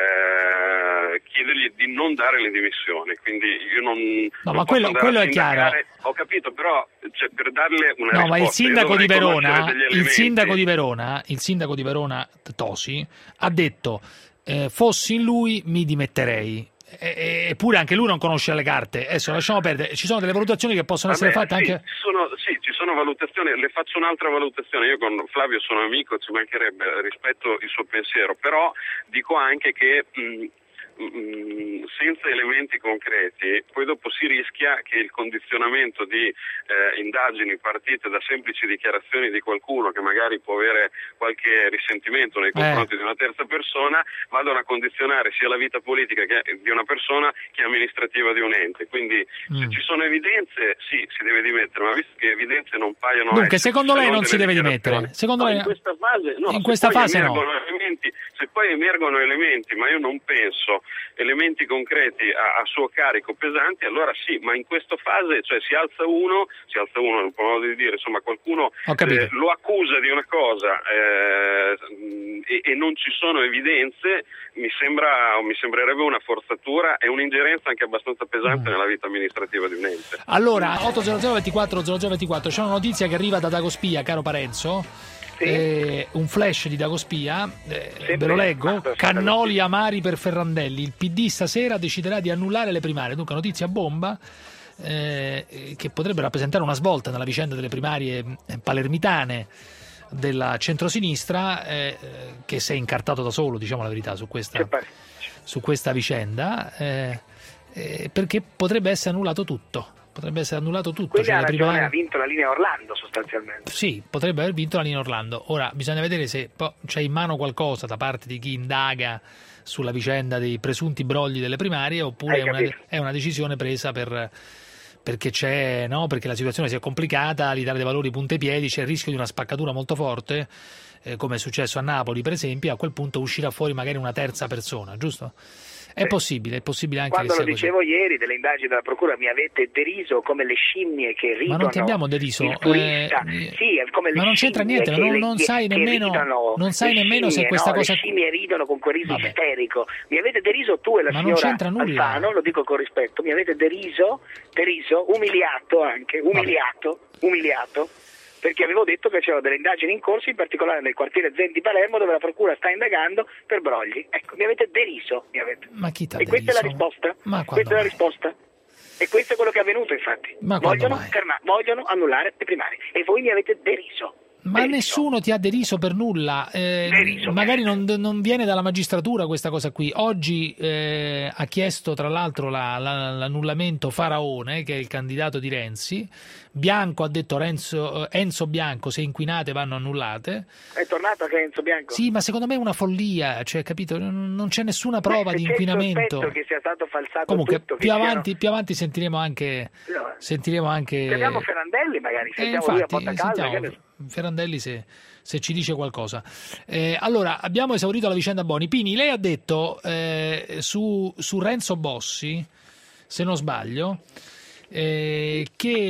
eh, chiedergli di non dare le dimissioni, quindi io non, No, non ma posso quello- andare quello a è chiaro. sindacare. Ho capito, però cioè, per darle una No, risposta ma il io sindaco dovrei di Verona, conoscere degli il elementi. sindaco di Verona, il sindaco di Verona Tosi ha detto eh, fossi in lui mi dimetterei. E- e- Eppure anche lui non conosce le carte. Adesso lasciamo perdere. Ci sono delle valutazioni che possono essere Vabbè, fatte sì, anche. ci sono, sì, ci sono valutazioni, le faccio un'altra valutazione. Io con Flavio sono amico, ci mancherebbe, rispetto il suo pensiero, però dico anche che mh, mh, senza elementi concreti poi dopo si rischia che il condizionamento di eh, indagini partite da semplici dichiarazioni di qualcuno che magari può avere qualche risentimento nei confronti Eh. di una terza persona vadano a condizionare sia la vita politica che di una persona che amministrativa di un ente. Quindi se Mm. ci sono evidenze, sì, si deve dimettere, ma visto che evidenze non paiono Dunque, essere, secondo se lei non non si delle deve dichiarazioni- dimettere? Secondo No, lei in questa fase, no, in se questa poi fase il no. regolamento Se poi emergono elementi, ma io non penso, elementi concreti a, a suo carico pesanti, allora sì, ma in questa fase, cioè si alza uno, si alza uno, non modo di dire, insomma qualcuno eh, lo accusa di una cosa eh, e, e non ci sono evidenze, mi sembra, mi sembrerebbe una forzatura e un'ingerenza anche abbastanza pesante mm. nella vita amministrativa di un ente. Allora, otto zero zero ventiquattro zero zero ventiquattro, c'è una notizia che arriva da Dagospia, caro Parenzo. Sì. Eh, un flash di Dagospia, eh, ve lo leggo. Cannoli amari per Ferrandelli, il P D stasera deciderà di annullare le primarie, dunque notizia bomba eh, che potrebbe rappresentare una svolta nella vicenda delle primarie palermitane della centrosinistra, eh, che si è incartato da solo, diciamo la verità, su questa, su questa vicenda, eh, eh, perché potrebbe essere annullato tutto. Potrebbe essere annullato tutto. Quindi cioè ha ragione, prima... ha vinto la linea Orlando sostanzialmente. Sì, potrebbe aver vinto la linea Orlando. Ora bisogna vedere se c'è in mano qualcosa da parte di chi indaga sulla vicenda dei presunti brogli delle primarie, oppure è una, è una decisione presa per, perché c'è, no? Perché la situazione si è complicata, l'Italia dei Valori punta i piedi, c'è il rischio di una spaccatura molto forte, eh, come è successo a Napoli per esempio, e a quel punto uscirà fuori magari una terza persona, giusto? È possibile, è possibile anche Quando che sia lo dicevo così. ieri delle indagini della procura, mi avete deriso come le scimmie che ridono. Ma non ti abbiamo deriso. Il turista. Eh, sì, come le ma non c'entra niente, che, non, le, non sai nemmeno, ridono, non sai nemmeno scimmie, se questa no, cosa. Le scimmie ridono con quel riso Vabbè. isterico. Mi avete deriso tu e la ma non signora c'entra nulla. Alfano, lo dico con rispetto, mi avete deriso, deriso, umiliato anche, umiliato, Vabbè. umiliato. Perché avevo detto che c'erano delle indagini in corso, in particolare nel quartiere Zen di Palermo, dove la procura sta indagando per brogli. Ecco, mi avete deriso. Mi avete. Ma chi t'ha e questa deriso? è la risposta. Ma questa mai? è la risposta. E questo è quello che è avvenuto, infatti. Ma vogliono, mai? ferma, vogliono annullare le primarie. E voi mi avete deriso. Ma deriso. Nessuno ti ha deriso per nulla, eh, deriso, magari non, non viene dalla magistratura questa cosa qui. Oggi eh, ha chiesto tra l'altro la, la, l'annullamento Faraone, che è il candidato di Renzi. Bianco ha detto Renzo, Enzo Bianco, se inquinate vanno annullate. È tornato anche Enzo Bianco? Sì, ma secondo me è una follia, cioè, capito? Non c'è nessuna prova Beh, di c'è inquinamento. Che sia stato falsato Comunque tutto, più, avanti, siano... più avanti sentiremo anche no. sentiremo anche Chiamiamo Ferrandelli magari, sentiamo eh, lui a infatti, porta calda. sentiamo Ferrandelli se, se ci dice qualcosa. Eh, allora, abbiamo esaurito la vicenda Boni. Pini, lei ha detto eh, su, su Renzo Bossi, se non sbaglio, eh,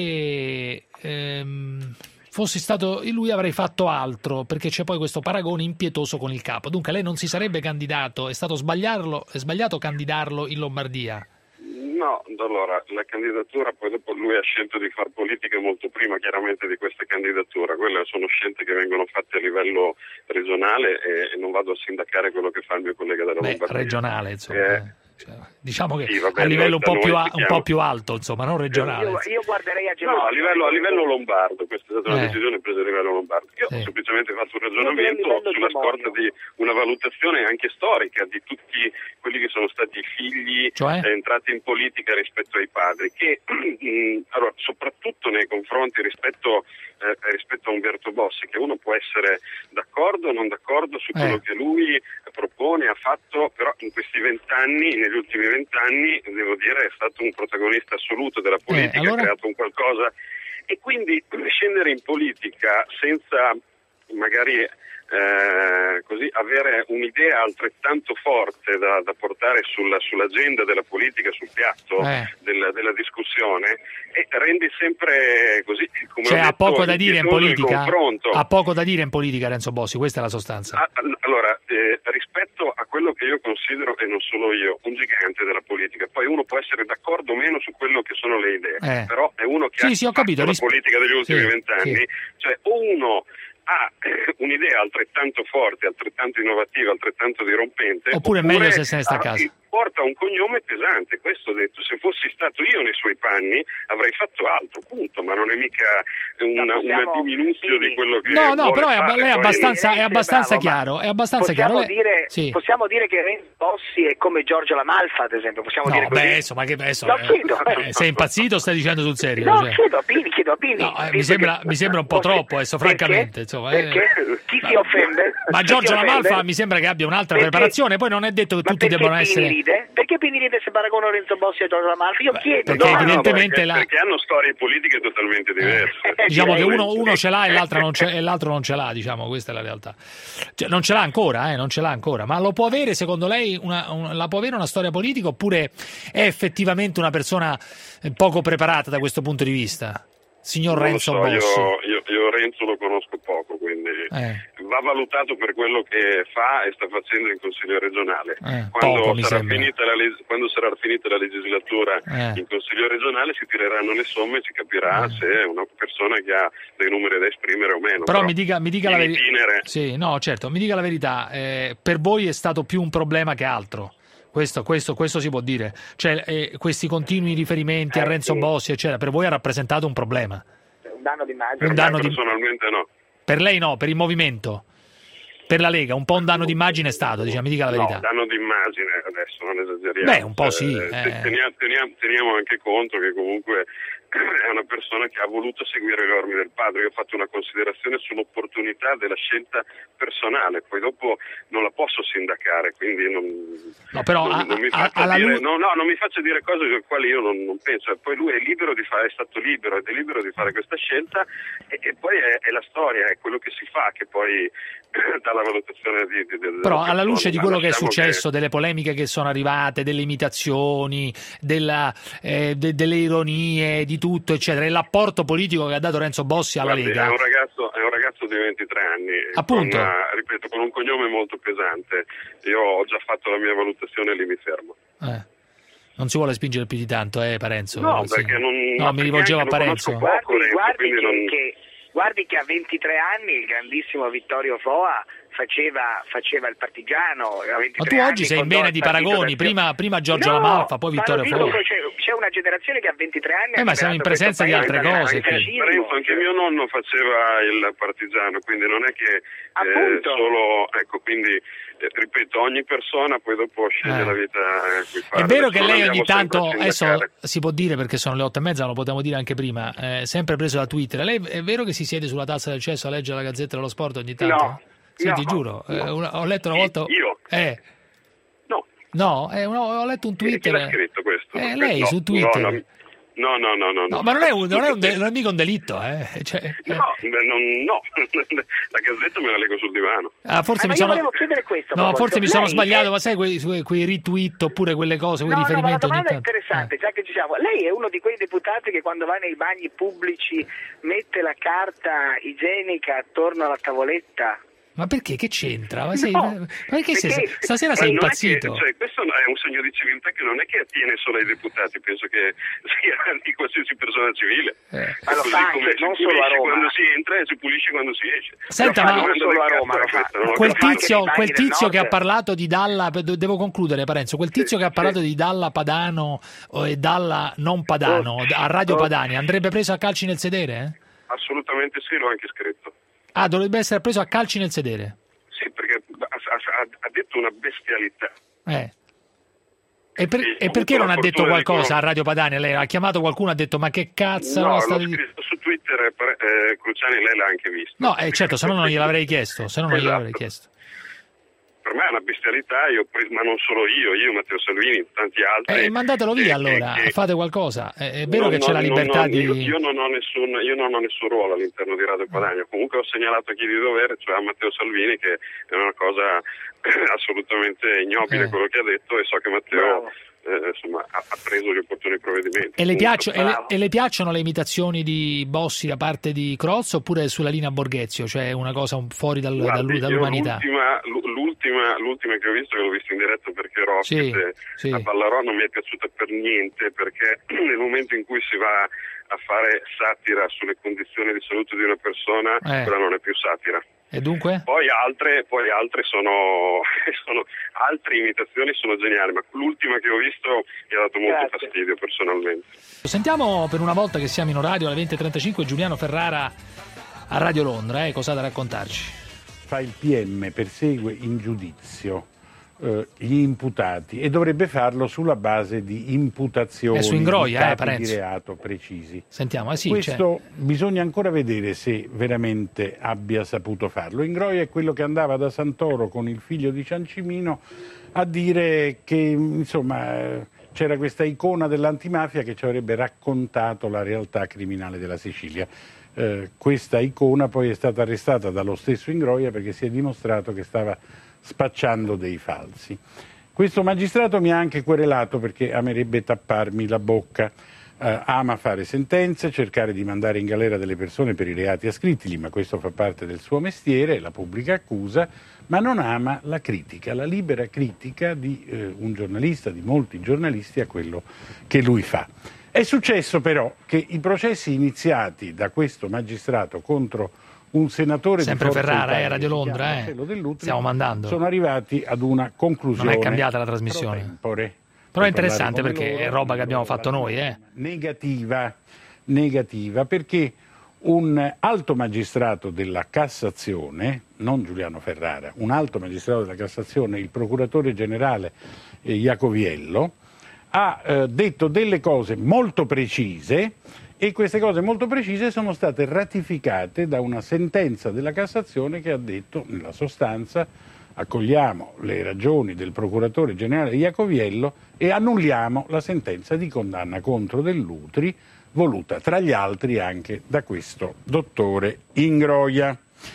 che ehm, fossi stato lui avrei fatto altro, perché c'è poi questo paragone impietoso con il capo. Dunque lei non si sarebbe candidato, è stato sbagliarlo, è sbagliato candidarlo in Lombardia? No, allora la candidatura, poi dopo lui ha scelto di fare politica molto prima chiaramente di questa candidatura, quelle sono scelte che vengono fatte a livello regionale e, e non vado a sindacare quello che fa il mio collega della Beh, Lombardia. regionale insomma. Eh. Cioè, diciamo che sì, vabbè, a livello un po, più a, stiamo... un po' più alto, insomma, non regionale. Io, io guarderei a Genovese. No, a livello, a livello lombardo, questa è stata una eh. decisione presa a livello lombardo. Io sì. ho semplicemente fatto un ragionamento sulla scorta di una valutazione anche storica di tutti quelli che sono stati figli cioè? eh, entrati in politica rispetto ai padri, che allora, soprattutto nei confronti rispetto, eh, rispetto a Umberto Bossi, che uno può essere d'accordo o non d'accordo su quello eh. che lui propone, ha fatto, però in questi vent'anni, negli ultimi vent'anni, devo dire, è stato un protagonista assoluto della politica, eh, allora... ha creato un qualcosa, e quindi scendere in politica senza magari eh, così avere un'idea altrettanto forte da, da portare sulla, sull'agenda della politica, sul piatto eh. della, della discussione, e rendi sempre così, come cioè, ho ha detto, poco da dire in politica, confronto. ha poco da dire in politica Renzo Bossi, questa è la sostanza. Ah, allora, eh, rispetto a quello che io considero, e non solo io, un gigante della politica, poi uno può essere d'accordo o meno su quello che sono le idee, eh. però è uno che sì, ha sì, ho capito, fatto risp- la politica degli ultimi vent'anni, sì, sì. Cioè o uno ha un'idea altrettanto forte, altrettanto innovativa, altrettanto dirompente, oppure, oppure è meglio se se ne sta a casa. Porta un cognome pesante, questo ho detto, se fossi stato io nei suoi panni avrei fatto altro, punto, ma non è mica una, possiamo, una diminuzione sì. di quello che no, no, però è, fare, lei è abbastanza, è abbastanza bravo, chiaro, è abbastanza possiamo chiaro. Dire, sì. Possiamo dire che Renzo Bossi è come Giorgio La Malfa, ad esempio, possiamo no, dire così? beh, insomma, che adesso, no, eh, chiedo, eh, sei impazzito o stai dicendo sul serio? No, cioè? chiedo a Pini, chiedo a Pini. No, eh, mi, sembra, mi sembra un po' troppo adesso, perché? francamente. Insomma, perché? Eh. Chi si offende? Ma Chi Giorgio La offende? Malfa mi sembra che abbia un'altra perché? preparazione, poi non è detto che ma tutti debbano Pini essere ride? Perché quindi ride se paragono Renzo Bossi e Giorgio Amalfi? Io chiedo. perché no, evidentemente no, perché, la... perché hanno storie politiche totalmente diverse. Eh, diciamo che uno, uno ce l'ha e l'altro non ce, e l'altro non ce l'ha, diciamo, questa è la realtà. Cioè, non ce l'ha ancora, eh, non ce l'ha ancora, ma lo può avere secondo lei una, una, la può avere una storia politica oppure è effettivamente una persona poco preparata da questo punto di vista? Signor Non Renzo so, Bossi. Io, io, io Renzo lo conosco poco, quindi Eh. va valutato per quello che fa e sta facendo in Consiglio regionale. Eh, quando, poco, mi sarà sembra. finita la, leg- quando sarà finita la legislatura Eh. in Consiglio regionale si tireranno le somme e si capirà se è una persona che ha dei numeri da esprimere o meno. Però mi dica, mi dica la in verità. itinere- Sì, no, certo, mi dica la verità. Eh, per voi è stato più un problema che altro. Questo, questo, questo si può dire. Cioè, eh, questi continui riferimenti a Eh, Renzo sì. Bossi, eccetera, per voi ha rappresentato un problema. Un danno d'immagine. Un danno di... Personalmente no. Per lei no, per il movimento. Per la Lega, un po' un danno d'immagine è stato, diciamo, mi dica la verità. No, danno d'immagine adesso, non esageriamo. Beh, un po' sì, Eh, eh. Teniamo, teniamo- teniamo anche conto che comunque è una persona che ha voluto seguire le orme del padre. Io ho fatto una considerazione sull'opportunità della scelta personale, poi dopo non la posso sindacare, quindi non, No, però non, a- non mi a- faccia alla dire, lu- no, no, non mi faccia dire cose sulle quali io non, non penso. E poi lui è libero di fare, è stato libero ed è libero di fare questa scelta e, e poi è, è la storia, è quello che si fa che poi dà la valutazione di, di, della Però alla persona. luce di Ma quello che è lasciamo successo, delle polemiche che sono arrivate, delle imitazioni, della, eh, de- delle ironie, di tutto, eccetera, e l'apporto politico che ha dato Renzo Bossi alla Guardi, Lega. È un ragazzo, è un ragazzo di ventitré anni, Appunto. con, eh, ripeto, con un cognome molto pesante. Io ho già fatto la mia valutazione e lì mi fermo. Eh. Non si vuole spingere più di tanto, eh, Parenzo? No, Sì. perché non, No, ma mi perché rivolgevo a anche lo Parenzo. conosco poco, Guardi, Renzo, guardi quindi che, non... che- guardi che a ventitré anni il grandissimo Vittorio Foa faceva, faceva il partigiano. A Ma ventitré tu oggi anni sei in fondò vena il di partito paragoni, del- prima, prima Giorgio No, Lamalfa, poi ma Vittorio lo dico, Foa. c'è, c'è una generazione che a ventitré anni Eh, ha ma siamo in liberato presenza di questo altre paese cose, dal quindi. fascismo. Renzo, anche mio nonno faceva il partigiano, quindi non è che eh, Appunto. solo, ecco, quindi eh, ripeto, ogni persona poi dopo sceglie Eh. la vita a cui fare. È vero che Non lei andiamo ogni tanto, sempre a adesso sindacare. si può dire perché sono le otto e mezza, lo potevamo dire anche prima, eh, sempre preso da Twitter. Lei è vero che si siede sulla tazza del cesso a leggere la Gazzetta dello Sport ogni tanto? No, Sì, no, ti giuro, no. eh, una- ho letto una volta... Io? Eh. No. No, eh, no, ho letto un Chi Twitter... l'ha scritto questo? Eh, lei No, su Twitter. No, no, no, no, no, no, No, ma non è, un, non, è un de- non è mica un delitto, eh. Cioè, eh. No, beh, non- no. La Gazzetta me la leggo sul divano. Ah, forse Ah, mi ma io sono... volevo chiedere questo. a No, proposito. forse mi sono Lei sbagliato, è- ma sai quei, quei- quei retweet oppure quelle cose, quei No, no, ma la riferimenti ogni domanda è tanto? interessante, già che ci siamo. Lei è uno di quei deputati che quando va nei bagni pubblici mette la carta igienica attorno alla tavoletta? Ma perché? Che c'entra? Ma, sei, No, ma perché sei- perché- stasera Ma sei non è impazzito? che- cioè, questo è un segno di civiltà che non è che attiene solo ai deputati, penso che sia di qualsiasi persona civile. Eh. Ma lo Così fa come anche, si non pulisce solo a Roma. quando si entra e si pulisce quando si esce. Senta, La ma- domanda non solo del a cazzo Roma, era lo fa. questa, non ho Quel capito. tizio, Anche quel nei bagni tizio del che ha nord. parlato di Dalla, de- devo concludere Parenzo, quel tizio che ha parlato di Dalla Padano o e Dalla non Padano a Radio Oh. Padani andrebbe preso a calci nel sedere? Eh? Assolutamente sì, l'ho anche scritto. Ah, dovrebbe essere preso a calci nel sedere. Sì, perché ha, ha- ha detto una bestialità. Eh. E, per- Sì, e ho perché avuto non la ha detto fortuna di qualcosa a conoscere- Radio Padania? Lei ha chiamato qualcuno, ha detto ma che cazzo No, no, l'ho state di-" scritto su Twitter, eh, per- eh, Cruciani lei l'ha anche visto. No, eh, certo, se no non gliel'avrei chiesto, se no non gliel'avrei Esatto. chiesto. Per me è una bestialità, io ho preso- ma non solo io, io, Matteo Salvini, tanti altri. Eh, mandatelo via che- allora, che- che- fate qualcosa. Eh, È vero No, che c'è no, la no, libertà no, di... Io, io, non ho nessun, io non ho nessun ruolo all'interno di Radio Padania, comunque ho segnalato a chi di dovere, cioè a Matteo Salvini, che è una cosa assolutamente ignobile Eh. quello che ha detto e so che Matteo eh, insomma, ha, ha preso gli opportuni provvedimenti. E le, Punto. piaccio- e, le, e le piacciono le imitazioni di Bossi da parte di Crozzo oppure sulla linea Borghezio, cioè una cosa un- fuori dal- Guardi, dall'u- io dall'umanità? L'ultima, l'ultima, l'ultima che ho visto, che l'ho vista in diretta perché ero Sì, ospite sì. a Ballarò, non mi è piaciuta per niente, perché nel momento in cui si va a fare satira sulle condizioni di salute di una persona, Eh. quella non è più satira. E dunque? Poi altre, poi altre sono, sono altre imitazioni sono geniali, ma l'ultima che ho visto mi ha dato molto Grazie. fastidio personalmente. Sentiamo per una volta che siamo in orario alle venti e trentacinque Giuliano Ferrara a Radio Londra, eh, cosa ha da raccontarci? Fa il P M, persegue in giudizio eh, gli imputati e dovrebbe farlo sulla base di imputazioni, è su Ingroia, di eh, capi Parenzo. di reato precisi. Sentiamo, eh sì, Questo c'è. bisogna ancora vedere se veramente abbia saputo farlo. Ingroia è quello che andava da Santoro con il figlio di Ciancimino a dire che insomma c'era questa icona dell'antimafia che ci avrebbe raccontato la realtà criminale della Sicilia. Eh, questa icona poi è stata arrestata dallo stesso Ingroia perché si è dimostrato che stava spacciando dei falsi. Questo magistrato mi ha anche querelato perché amerebbe tapparmi la bocca. Eh, ama fare sentenze, cercare di mandare in galera delle persone per i reati ascrittili, ma questo fa parte del suo mestiere, la pubblica accusa, ma non ama la critica, la libera critica di eh, un giornalista, di molti giornalisti a quello che lui fa. È successo però che i processi iniziati da questo magistrato contro un senatore sempre di Forza Ferrara, Italia, eh, Radio Londra, eh. Dell'Utri, stiamo mandando. sono arrivati ad una conclusione. Non è cambiata la trasmissione. Pro tempore. Però è interessante perché loro, è roba che abbiamo fatto noi. Eh. Negativa, negativa, perché un alto magistrato della Cassazione, non Giuliano Ferrara, un alto magistrato della Cassazione, il procuratore generale eh, Iacoviello, ha eh, detto delle cose molto precise e queste cose molto precise sono state ratificate da una sentenza della Cassazione che ha detto, nella sostanza, accogliamo le ragioni del procuratore generale Iacoviello e annulliamo la sentenza di condanna contro Dell'Utri, voluta tra gli altri anche da questo dottore Ingroia,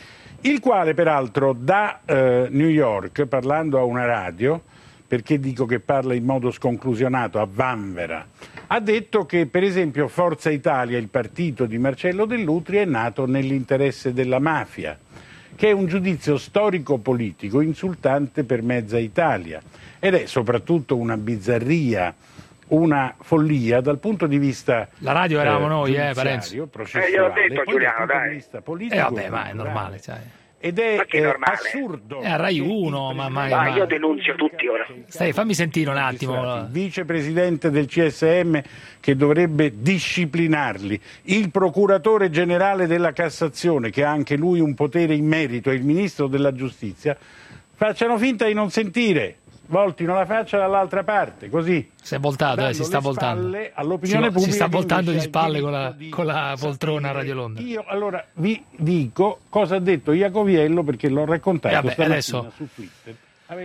il quale peraltro da eh, New York, parlando a una radio, perché dico che parla in modo sconclusionato, a Vanvera, ha detto che per esempio Forza Italia, il partito di Marcello Dell'Utri, è nato nell'interesse della mafia, che è un giudizio storico-politico insultante per mezza Italia ed è soprattutto una bizzarria, una follia dal punto di vista la radio eravamo eh, noi, eh, Parenzo. processuale, eh, gliel'ho detto, poi Giuliano, dal punto dai. di vista politico, Eh vabbè, ma è normale, sai. Ed è, Ma che eh, normale? assurdo. È a Rai uno, ma, ma, Ma ma... io denunzio tutti ora. Stai, fammi sentire un attimo. Vicepresidente del C S M che dovrebbe disciplinarli, il procuratore generale della Cassazione che ha anche lui un potere in merito e il ministro della Giustizia facciano finta di non sentire, voltino la faccia dall'altra parte, così. Si è voltato, eh, si sta voltando. All'opinione si, pubblica si sta voltando di invece spalle ha con la, di con la poltrona a Radio Londra. Io allora vi dico cosa ha detto Iacoviello perché l'ho raccontato Eh, vabbè, stamattina adesso- su Twitter.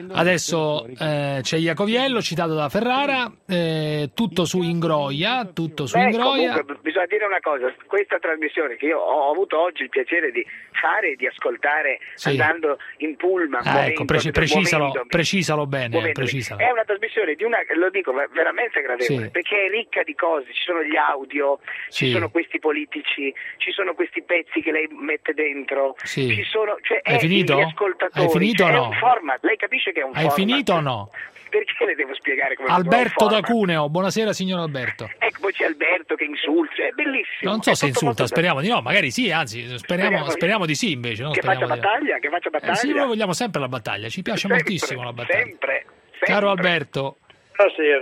Adesso eh, c'è Iacoviello citato da Ferrara, eh, tutto su Ingroia, tutto su Beh, Ingroia. comunque bisogna dire una cosa, questa trasmissione che io ho avuto oggi il piacere di fare e di ascoltare Sì. andando in pullman, Ah, ecco, preci- precisalo, muovendomi, precisalo bene, muovendomi. precisalo. È una trasmissione di una, lo dico veramente gradevole, Sì. perché è ricca di cose, ci sono gli audio, Sì. ci sono questi politici, ci sono questi pezzi che lei mette dentro, Sì. ci sono, cioè Hai è finito? gli ascoltatori, Hai finito o è no? un format, lei capisce che è un Hai format. finito o no? Perché le devo spiegare come Alberto è un da format? Cuneo, buonasera signor Alberto. Ecco, poi c'è Alberto che insulta, è bellissimo. Non so È se tutto insulta, molto speriamo di no, magari sì, anzi, speriamo, Speriamo- speriamo di sì invece. No? Che faccia Speriamo di- battaglia, che faccia battaglia. Eh sì, noi vogliamo sempre la battaglia, ci piace Sempre, moltissimo la battaglia. Sempre, sempre. Caro Alberto, Buonasera.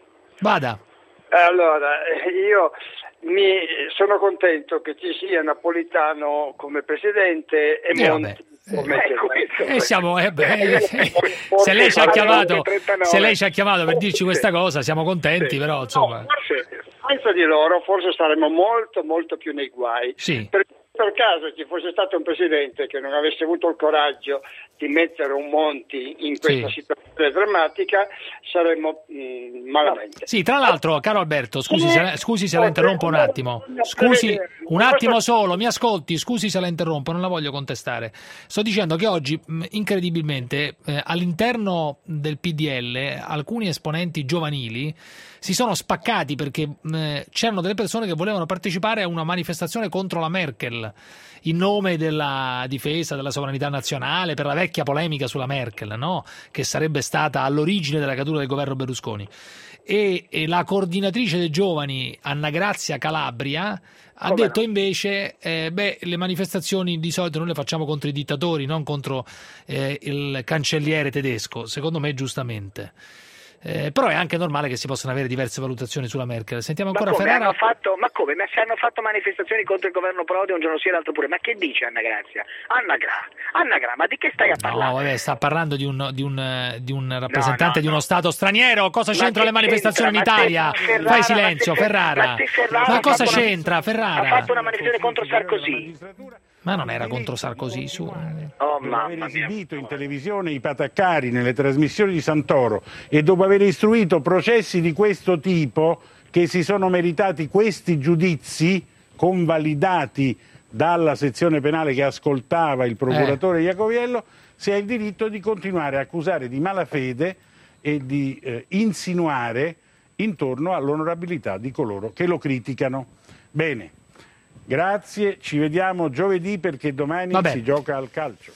vada. Allora, io mi sono contento che ci sia Napolitano come presidente e Eh, Monti vabbè. come E siamo, eh, beh, eh, se lei ci ha chiamato, se lei ci ha chiamato per dirci questa cosa, siamo contenti, però insomma. forse senza di loro forse saremmo molto molto più nei guai. Sì. Per, per caso ci fosse stato un presidente che non avesse avuto il coraggio di mettere un Monti in questa Sì. situazione drammatica, saremmo mh, malamente. Sì, tra l'altro, caro Alberto, scusi se, scusi se la interrompo un attimo. Scusi, un attimo solo, mi ascolti, scusi se la interrompo, non la voglio contestare. Sto dicendo che oggi, mh, incredibilmente, eh, all'interno del P D L, alcuni esponenti giovanili si sono spaccati perché mh, c'erano delle persone che volevano partecipare a una manifestazione contro la Merkel in nome della difesa della sovranità nazionale, per la vecchia polemica sulla Merkel, no? Che sarebbe stata all'origine della caduta del governo Berlusconi. E, e la coordinatrice dei giovani, Anna Grazia Calabria, ha Come detto no? invece eh, beh, le manifestazioni di solito noi le facciamo contro i dittatori, non contro eh, il cancelliere tedesco, secondo me giustamente. Eh, però è anche normale che si possano avere diverse valutazioni sulla Merkel. Sentiamo Ma ancora come, Ferrara. hanno fatto, ma come? Ma se hanno fatto manifestazioni contro il governo Prodi un giorno sì e l'altro pure, ma che dice Anna Grazia? Anna Gra, Anna Gra, ma di che stai a parlare? No, vabbè, sta parlando di un, di un, di un rappresentante no, di uno no. Stato straniero. Cosa Ma c'entra che le manifestazioni in c'entra? Ma Italia? se Ferrara, Fai silenzio, ma se- Ferrara. ma se Ferrara Ma ha cosa fatto una- c'entra, Ferrara? Ha fatto una manifestazione contro Sarkozy. Ma non era contro Sarkozy, su. Oh, dopo aver esibito in televisione i pataccari nelle trasmissioni di Santoro e dopo aver istruito processi di questo tipo che si sono meritati questi giudizi convalidati dalla sezione penale che ascoltava il procuratore Eh. Iacoviello, si ha il diritto di continuare a accusare di malafede e di eh, insinuare intorno all'onorabilità di coloro che lo criticano. Bene, grazie, ci vediamo giovedì perché domani Vabbè. si gioca al calcio.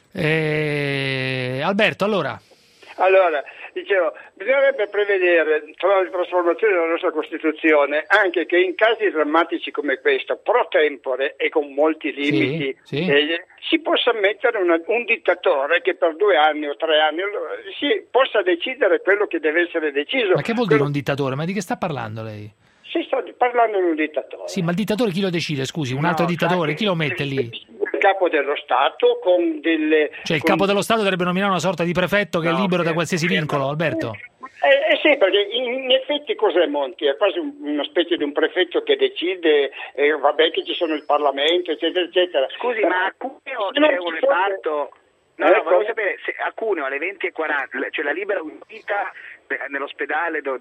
Eh, Alberto, allora. Allora, dicevo, bisognerebbe prevedere tra le trasformazioni della nostra Costituzione anche che in casi drammatici come questo, pro tempore e con molti limiti, Sì, sì. eh, si possa mettere una- un dittatore che per due anni o tre anni si possa decidere quello che deve essere deciso. Ma che vuol dire un dittatore? Ma di che sta parlando lei? Si sta parlando di un dittatore. Sì, ma il dittatore chi lo decide, scusi? Un No, altro dittatore, sai chi lo mette lì? Il capo dello Stato con delle... Cioè il con- capo dello Stato dovrebbe nominare una sorta di prefetto che è No, libero da fermo, qualsiasi fermo. vincolo, Alberto? Eh, eh sì, perché in, in effetti cos'è Monti? È quasi un- una specie di un prefetto che decide, eh, vabbè che ci sono il Parlamento, eccetera, eccetera. Scusi, Però- ma a Cuneo se non c'è ci un fosse- reparto... No, Eh, no, volevo come? sapere se a Cuneo alle venti e quaranta, cioè la libera uscita eh, nell'ospedale do-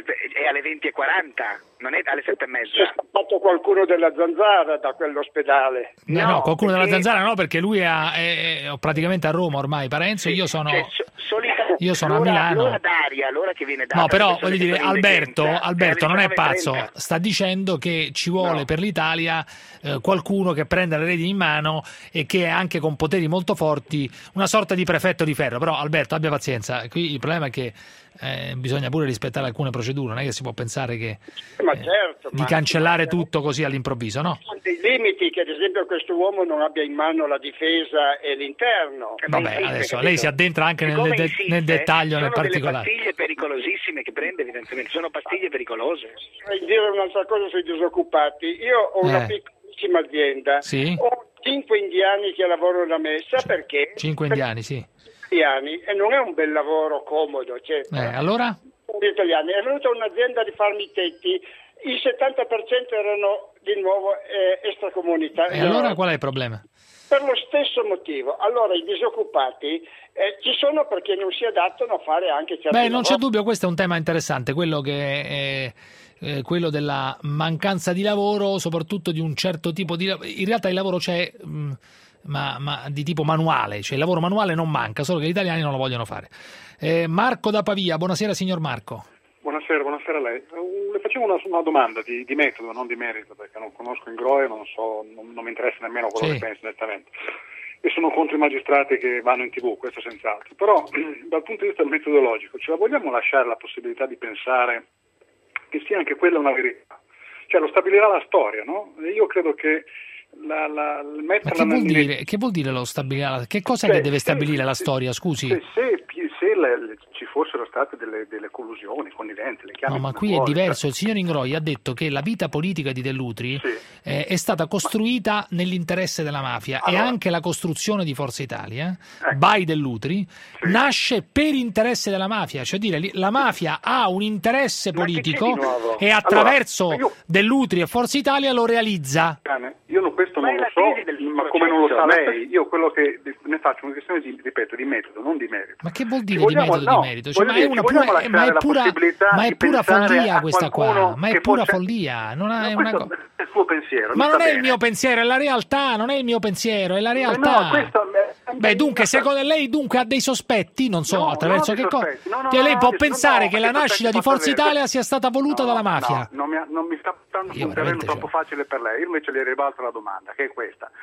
è alle venti e quaranta, non è alle sette e C'è mezza. scappato qualcuno della Zanzara da quell'ospedale. No, no, qualcuno della perché- Zanzara no, perché lui è, a- è- è praticamente a Roma ormai, Parenzo, io sono... Cioè, so- solita- Io sono a l'ora- Milano. L'ora d'aria, l'ora che viene data. No, però alle persone voglio dire, che sono in Alberto, degenza, Alberto alle non è diciannove e pazzo, trenta. sta dicendo che ci vuole No. per l'Italia eh, qualcuno che prenda le redini in mano e che anche con poteri molto forti, una sorta di prefetto di ferro. Però Alberto, abbia pazienza, qui il problema è che eh, bisogna pure rispettare alcune procedure, non è che si può pensare che Ma certo, di ma- cancellare tutto così all'improvviso, no? Ci sono dei limiti che ad esempio questo uomo non abbia in mano la difesa e l'interno. Vabbè, insiste, adesso capito? lei si addentra anche nel, Siccome de- insiste, nel dettaglio, nel sono delle particolare. pastiglie pericolosissime che prende evidentemente, sono pastiglie pericolose. Vorrei dire un'altra cosa sui disoccupati. Io ho una Eh. piccolissima azienda, Sì? ho cinque indiani che lavorano da me, sa perché? Cinque indiani, sì. Italiani, e non è un bel lavoro comodo, cioè, Eh, allora? gli italiani. È venuta un'azienda a rifarmi i tetti, il settanta per cento erano di nuovo eh, extracomunitari. E allora qual è il problema? Per lo stesso motivo. Allora i disoccupati eh, ci sono perché non si adattano a fare anche certi Beh, non c'è lavori. dubbio, questo è un tema interessante, quello che è eh, quello della mancanza di lavoro, soprattutto di un certo tipo di lavoro. In realtà il lavoro c'è, mh, ma, ma di tipo manuale, cioè il lavoro manuale non manca, solo che gli italiani non lo vogliono fare. Eh, Marco da Pavia, buonasera signor Marco. Buonasera, buonasera a lei. Uh, Le facevo una, una domanda di, di metodo, non di merito, perché non conosco il Groe, non so, non, non mi interessa nemmeno quello Sì. che pensi nettamente. E sono contro i magistrati che vanno in tivù, questo senz'altro. Però dal punto di vista metodologico, ce la vogliamo lasciare la possibilità di pensare che sia anche quella una verità? Cioè lo stabilirà la storia, no? E io credo che la, la, Ma metterla che vuol nel- dire, che vuol dire lo stabilire? Che cosa Cioè, che deve se- stabilire la storia, scusi? Se, se, se le- le- ci fossero state delle, delle collusioni, connivenze, le chiami No, ma come qui è vuoi, diverso. Il signor Ingroi ha detto che la vita politica di Dell'Utri eh, è stata costruita nell'interesse della mafia e anche la costruzione di Forza Italia, by Dell'Utri, nasce per interesse della mafia. Cioè dire, li- la mafia ha un interesse politico di nuovo? e attraverso Allora, io- Dell'Utri e Forza Italia lo realizza. Cane, io non- questo Ma non è lo la so, tesi del ma come non lo sa processo, lei, io quello che ne faccio una questione di, ripeto, di metodo, non di merito. Ma che vuol dire Ci di vogliamo- metodo no, di merito? Cioè, voglio ma è dire, una ci vogliamo pura, ma è lasciare la pura, possibilità ma è di pura pensare follia a questa qua. qualcuno Ma è che pura possa- follia. Non è No, una questo co- è il suo pensiero. Ma mi non sta è il bene. mio pensiero, è la realtà, non è il mio pensiero, è la Eh realtà. no, questo- Beh, dunque, secondo lei dunque ha dei sospetti? Non so, No, attraverso non ho che dei cosa? sospetti. No, no, Cioè, lei no, può no, pensare no, che la perché nascita di sospetti Forza posso avere. Italia sia stata voluta dalla mafia? No, non mi, non mi sta portando su un terreno veramente, troppo facile per lei. Io invece le ribalto la domanda, che è questa.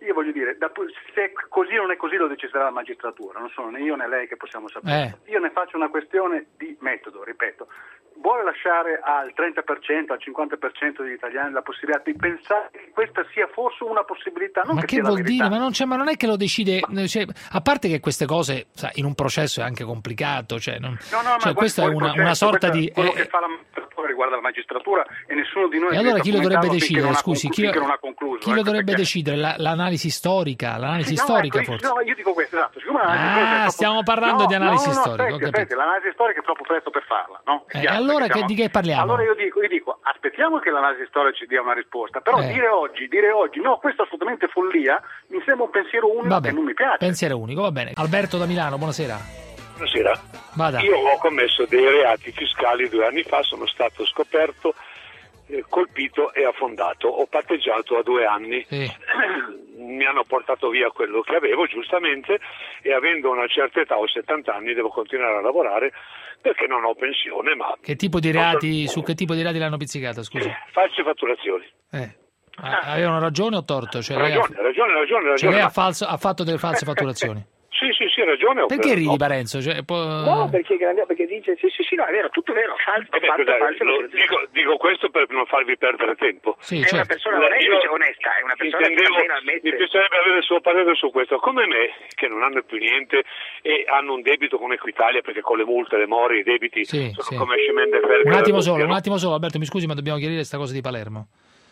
io voglio dire, da, se così non è così lo deciderà la magistratura, non sono né io né lei che possiamo sapere. Eh. Io ne faccio una questione di metodo, ripeto. Vuole lasciare al trenta per cento, al cinquanta per cento degli italiani la possibilità di pensare che questa sia forse una possibilità, non ma che, che sia vuol la verità. dire? Ma non, c'è, ma non è che lo decide, ma... cioè, a parte che queste cose, sai, in un processo è anche complicato, cioè, non, no, no, cioè ma questa è una, processo, una sorta di... Quello eh, che fa la magistratura riguarda la magistratura e nessuno di noi... E allora chi lo dovrebbe decidere, scusi, chi, non ha concluso, chi lo ecco, dovrebbe perché... decidere? La, l'analisi storica, l'analisi sì, no, storica ecco, forse? No, io dico questo, esatto. Ah, stiamo parlando no, di analisi no, no, storica. Aspetti, aspetti, l'analisi storica è troppo presto per farla, no? E eh, allora che, di che parliamo? Allora io dico, io dico, aspettiamo che l'analisi storica ci dia una risposta, però eh. dire oggi, dire oggi, no, questo è assolutamente follia, mi sembra un pensiero unico Vabbè, che non mi piace. Pensiero unico, va bene. Alberto da Milano, buonasera. Buonasera. Vada. Io ho commesso dei reati fiscali due anni fa, sono stato scoperto, eh, colpito e affondato. Ho patteggiato a due anni. Sì. Mi hanno portato via quello che avevo, giustamente, e avendo una certa età, ho settanta anni, devo continuare a lavorare perché non ho pensione. Ma che tipo di reati, su che tipo di reati l'hanno pizzicata, scusi? Eh, false fatturazioni. Eh. Avevano ragione o torto? Cioè, ragione, lei ha... ragione, ragione, ragione. Cioè lei ma... ha, falso, ha fatto delle false fatturazioni? Sì, sì, sì, ragione. Perché ridi, no. Parenzo? Cioè, può... No, perché, perché dice sì, sì, sì, no, è vero, tutto vero, falso, Vabbè, fatto, scusate, falso, lo, dico, dico questo per non farvi perdere tempo. Sì, è certo. una persona onesta, onesta, è una persona intendevo, che almeno ammette... Mi piacerebbe avere il suo parere su questo. Come me, che non hanno più niente e hanno un debito con Equitalia, perché con le multe, le more, i debiti sì, sono sì. come scemende ferme. Un attimo solo, un attimo solo, Alberto, mi scusi, ma dobbiamo chiarire questa cosa di Palermo.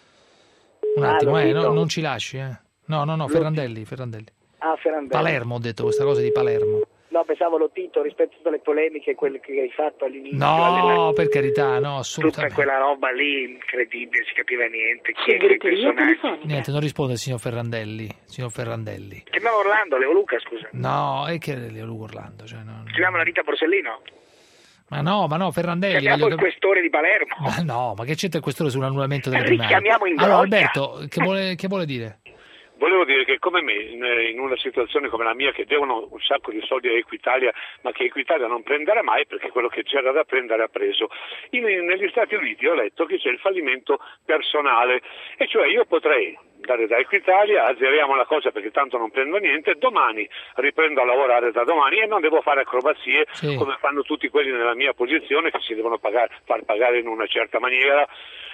Un attimo, ah, eh, no, non ci lasci, eh. No, no, no, Ferrandelli, Ferrandelli. Ah, Ferrandelli. Palermo, ho detto questa cosa di Palermo. No, pensavo lo Tito rispetto a tutte le polemiche, quelle che hai fatto all'inizio. No, alle... per carità, no, assolutamente. Tutta quella roba lì, incredibile, si capiva niente. Chi è quel personaggio? Niente, non risponde il signor Ferrandelli, signor Ferrandelli. Chiamiamo Orlando, Leo Luca, scusa. No, è che Leo Luca Orlando. Cioè, no, chiamiamo la Rita Borsellino? Ma no, ma no, Ferrandelli. Chiamiamo il cap- questore di Palermo. Ma no, ma che c'entra il questore sull'annullamento delle primarie? Richiamiamo in Allora, Alberto, che vuole, che vuole dire? Volevo dire che come me, in una situazione come la mia, che devono un sacco di soldi a Equitalia, ma che Equitalia non prenderà mai perché quello che c'era da prendere ha preso. In, negli Stati Uniti ho letto che c'è il fallimento personale, e cioè io potrei andare da Equitalia, azzeriamo la cosa perché tanto non prendo niente, domani riprendo a lavorare da domani e non devo fare acrobazie sì. come fanno tutti quelli nella mia posizione che si devono pagare, far pagare in una certa maniera,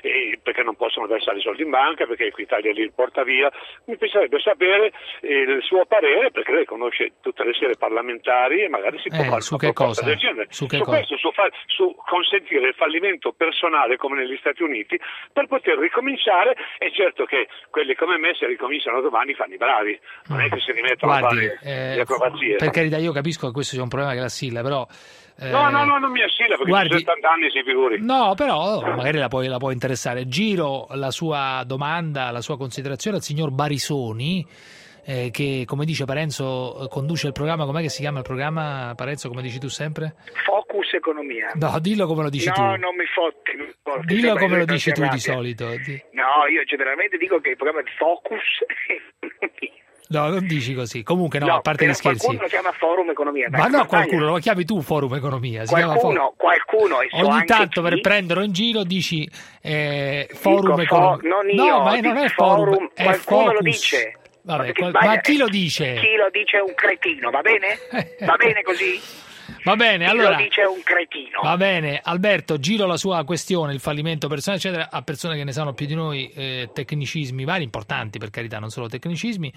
e perché non possono versare i soldi in banca, perché Equitalia li porta via. Mi piacerebbe sapere eh, il suo parere, perché lei conosce tutte le serie parlamentari e magari si può eh, fare su una che proposta cosa? del genere. Su, che su cosa? questo, su, far, su consentire il fallimento personale come negli Stati Uniti per poter ricominciare. È certo che quelli come me, se ricominciano domani, fanno i bravi, non è che si rimettono Guardi, a fare eh, le acrobazie. Per carità, io capisco che questo sia un problema che la assilla, però Eh, no, no, no, non mi assilla perché guardi, ho settanta anni, si figuri. No, però magari la può, la può interessare. Giro la sua domanda, la sua considerazione al signor Barisoni, eh, che come dice Parenzo conduce il programma. Com'è che si chiama il programma, Parenzo, come dici tu sempre? Focus Economia. No, dillo come lo dici no, tu. No, non mi fotti. Non mi fotti. Dillo Sembra come lo che dici tu rabbia. di solito. Di... No, io generalmente dico che il programma è Focus Economia. No, non dici così. Comunque, no, no a parte gli scherzi. Qualcuno lo chiama Forum Economia. Ma no, qualcuno lo chiami tu Forum Economia. Si qualcuno, chiama qualcuno. E so ogni tanto chi... per prenderlo in giro dici eh, Forum Dico, Economia. For... Non io, no, ma non è Forum, forum è qualcuno Focus. lo dice. Vabbè, qual... ma chi lo dice? Chi lo dice è un cretino, va bene? Va bene così? Va bene, Chi allora. lo dice è un cretino. Va bene, Alberto, giro la sua questione, il fallimento personale, eccetera, a persone che ne sanno più di noi, eh, tecnicismi vari, importanti per carità, non solo tecnicismi.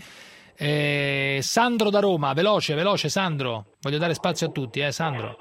Eh, Sandro da Roma, veloce, veloce Sandro, voglio dare spazio a tutti, eh Sandro.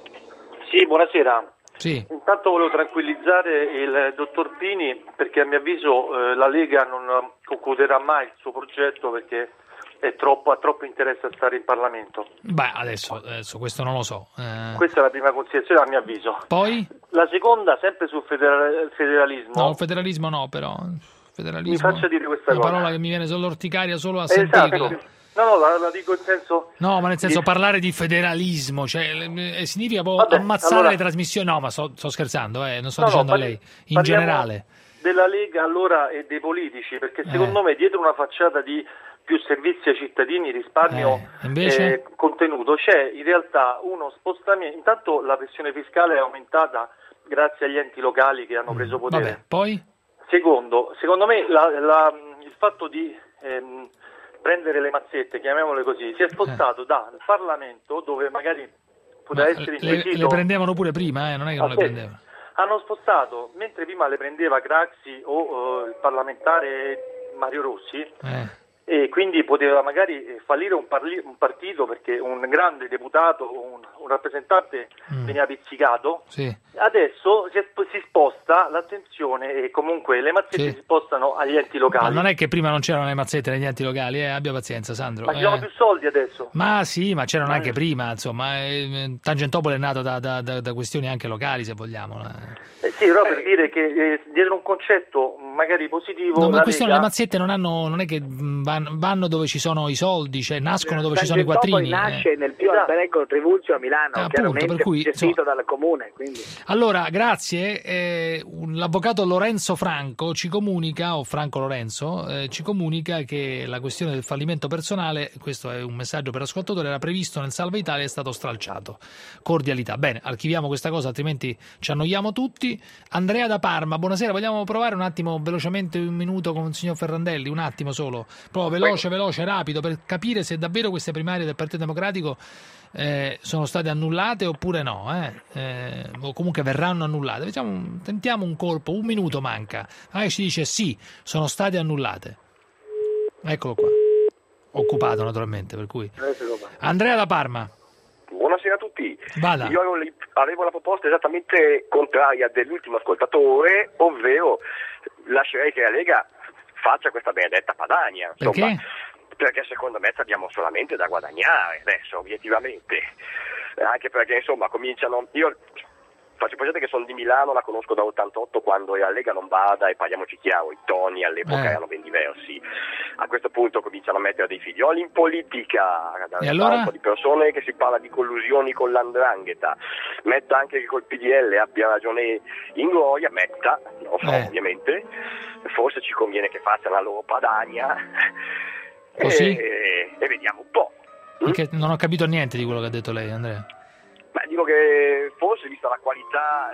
Sì, buonasera. Sì. Intanto volevo tranquillizzare il dottor Pini perché a mio avviso eh, la Lega non concluderà mai il suo progetto perché è troppo, ha troppo interesse a stare in Parlamento. Beh, adesso, adesso questo non lo so. Eh... Questa è la prima considerazione a mio avviso. Poi? La seconda, sempre sul federal- federalismo. No, il federalismo no, però... Federalismo, mi faccia dire questa una cosa. parola che mi viene sull'orticaria solo a esatto. sentirla. No, no, la, la dico in senso... No, ma nel senso di... parlare di federalismo, cioè eh, significa Vabbè, ammazzare allora... le trasmissioni. No, ma sto, sto scherzando, eh, non sto no, dicendo no, a lei, in parliamo generale. Della Lega allora e dei politici, perché secondo eh. me dietro una facciata di più servizi ai cittadini, risparmio eh, invece... eh, contenuto, c'è in realtà uno spostamento. Intanto la pressione fiscale è aumentata grazie agli enti locali che hanno preso potere. Vabbè, poi? Secondo, secondo me la, la, il fatto di ehm, prendere le mazzette, chiamiamole così, si è spostato dal Parlamento, dove magari poteva Ma essere le, inquisito. le prendevano pure prima, eh? Non è che non le Aspetta. prendevano. Hanno spostato, mentre prima le prendeva Craxi o eh, il parlamentare Mario Rossi, Eh. e quindi poteva magari fallire un, parli- un partito perché un grande deputato, un, un rappresentante Mm. veniva pizzicato. Sì. Adesso si, è- si sposta l'attenzione e comunque le mazzette Sì. si spostano agli enti Ma locali. non è che prima non c'erano le mazzette negli enti locali, eh? Abbia pazienza, Sandro. Ma ci eh. sono più soldi adesso. Ma sì, ma c'erano Ma- anche prima, insomma. eh, Tangentopoli è nato da, da- da- da questioni anche locali, se vogliamo. eh. Eh sì, però per dire che eh, dietro un concetto magari positivo. No, ma la questione, Lega- le mazzette non hanno, non è che mh, van- vanno dove ci sono i soldi, cioè nascono dove ci sono i Tangentopoli quattrini. nasce eh. nel più alter ego Trivulzio a Milano, Appunto, chiaramente per cui, gestito dal comune. Quindi. Allora, grazie. Eh, un- l'avvocato Lorenzo Franco ci comunica, o Franco Lorenzo, eh, ci comunica che la questione del fallimento personale, questo è un messaggio per ascoltatore, era previsto nel Salva Italia e è stato stralciato. Cordialità. Bene, archiviamo questa cosa, altrimenti ci annoiamo tutti. Andrea da Parma, buonasera. Vogliamo provare un attimo, velocemente, un minuto con il signor Ferrandelli? Un attimo solo. Proprio veloce, veloce, rapido, per capire se davvero queste primarie del Partito Democratico Eh, sono state annullate oppure no, eh? Eh, o comunque verranno annullate. Diciamo, un- tentiamo un colpo, un minuto manca. Ah, ci dice sì, sono state annullate. Eccolo qua. Occupato naturalmente, per cui. Andrea da Parma. Buonasera a tutti. Vada. Io avevo, avevo la proposta esattamente contraria dell'ultimo ascoltatore, ovvero lascerei che la Lega faccia questa benedetta Padania. Insomma, Perché? Perché secondo me abbiamo solamente da guadagnare adesso, obiettivamente. Eh, Anche perché insomma cominciano. Io faccio presente che sono di Milano, la conosco da ottantotto quando la Lega non bada, e parliamoci chiaro, i toni all'epoca Eh. erano ben diversi. A questo punto cominciano a mettere dei figlioli in politica, da E allora? un po' di persone che si parla di collusioni con l'andrangheta. Metta anche che col P D L abbia ragione in gloria, metta, non so Eh. ovviamente, forse ci conviene che faccia la loro Padania. Così? E, e vediamo un po'. Perché non ho capito niente di quello che ha detto lei, Andrea. Beh, dico che forse, vista la qualità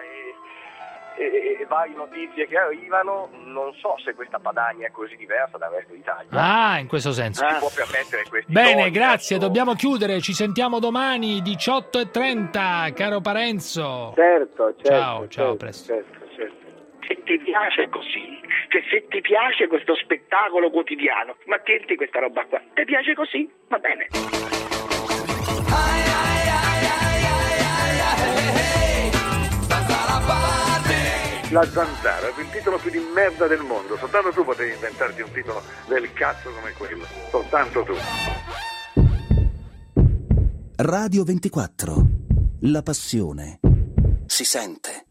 e, e, e varie notizie che arrivano, non so se questa Padania è così diversa dal resto d'Italia. Ah, in questo senso. Si può permettere questi Bene, toni grazie, verso- dobbiamo chiudere, ci sentiamo domani diciotto e trenta, caro Parenzo. Certo, certo. Ciao, ciao, certo, a presto. certo, certo. Se ti piace così, cioè se ti piace questo spettacolo quotidiano, ma tienti questa roba qua, ti piace così? Va bene. La Zanzara, il titolo più di merda del mondo. Soltanto tu potevi inventarti un titolo del cazzo come quello. Soltanto tu. Radio ventiquattro. La passione si sente.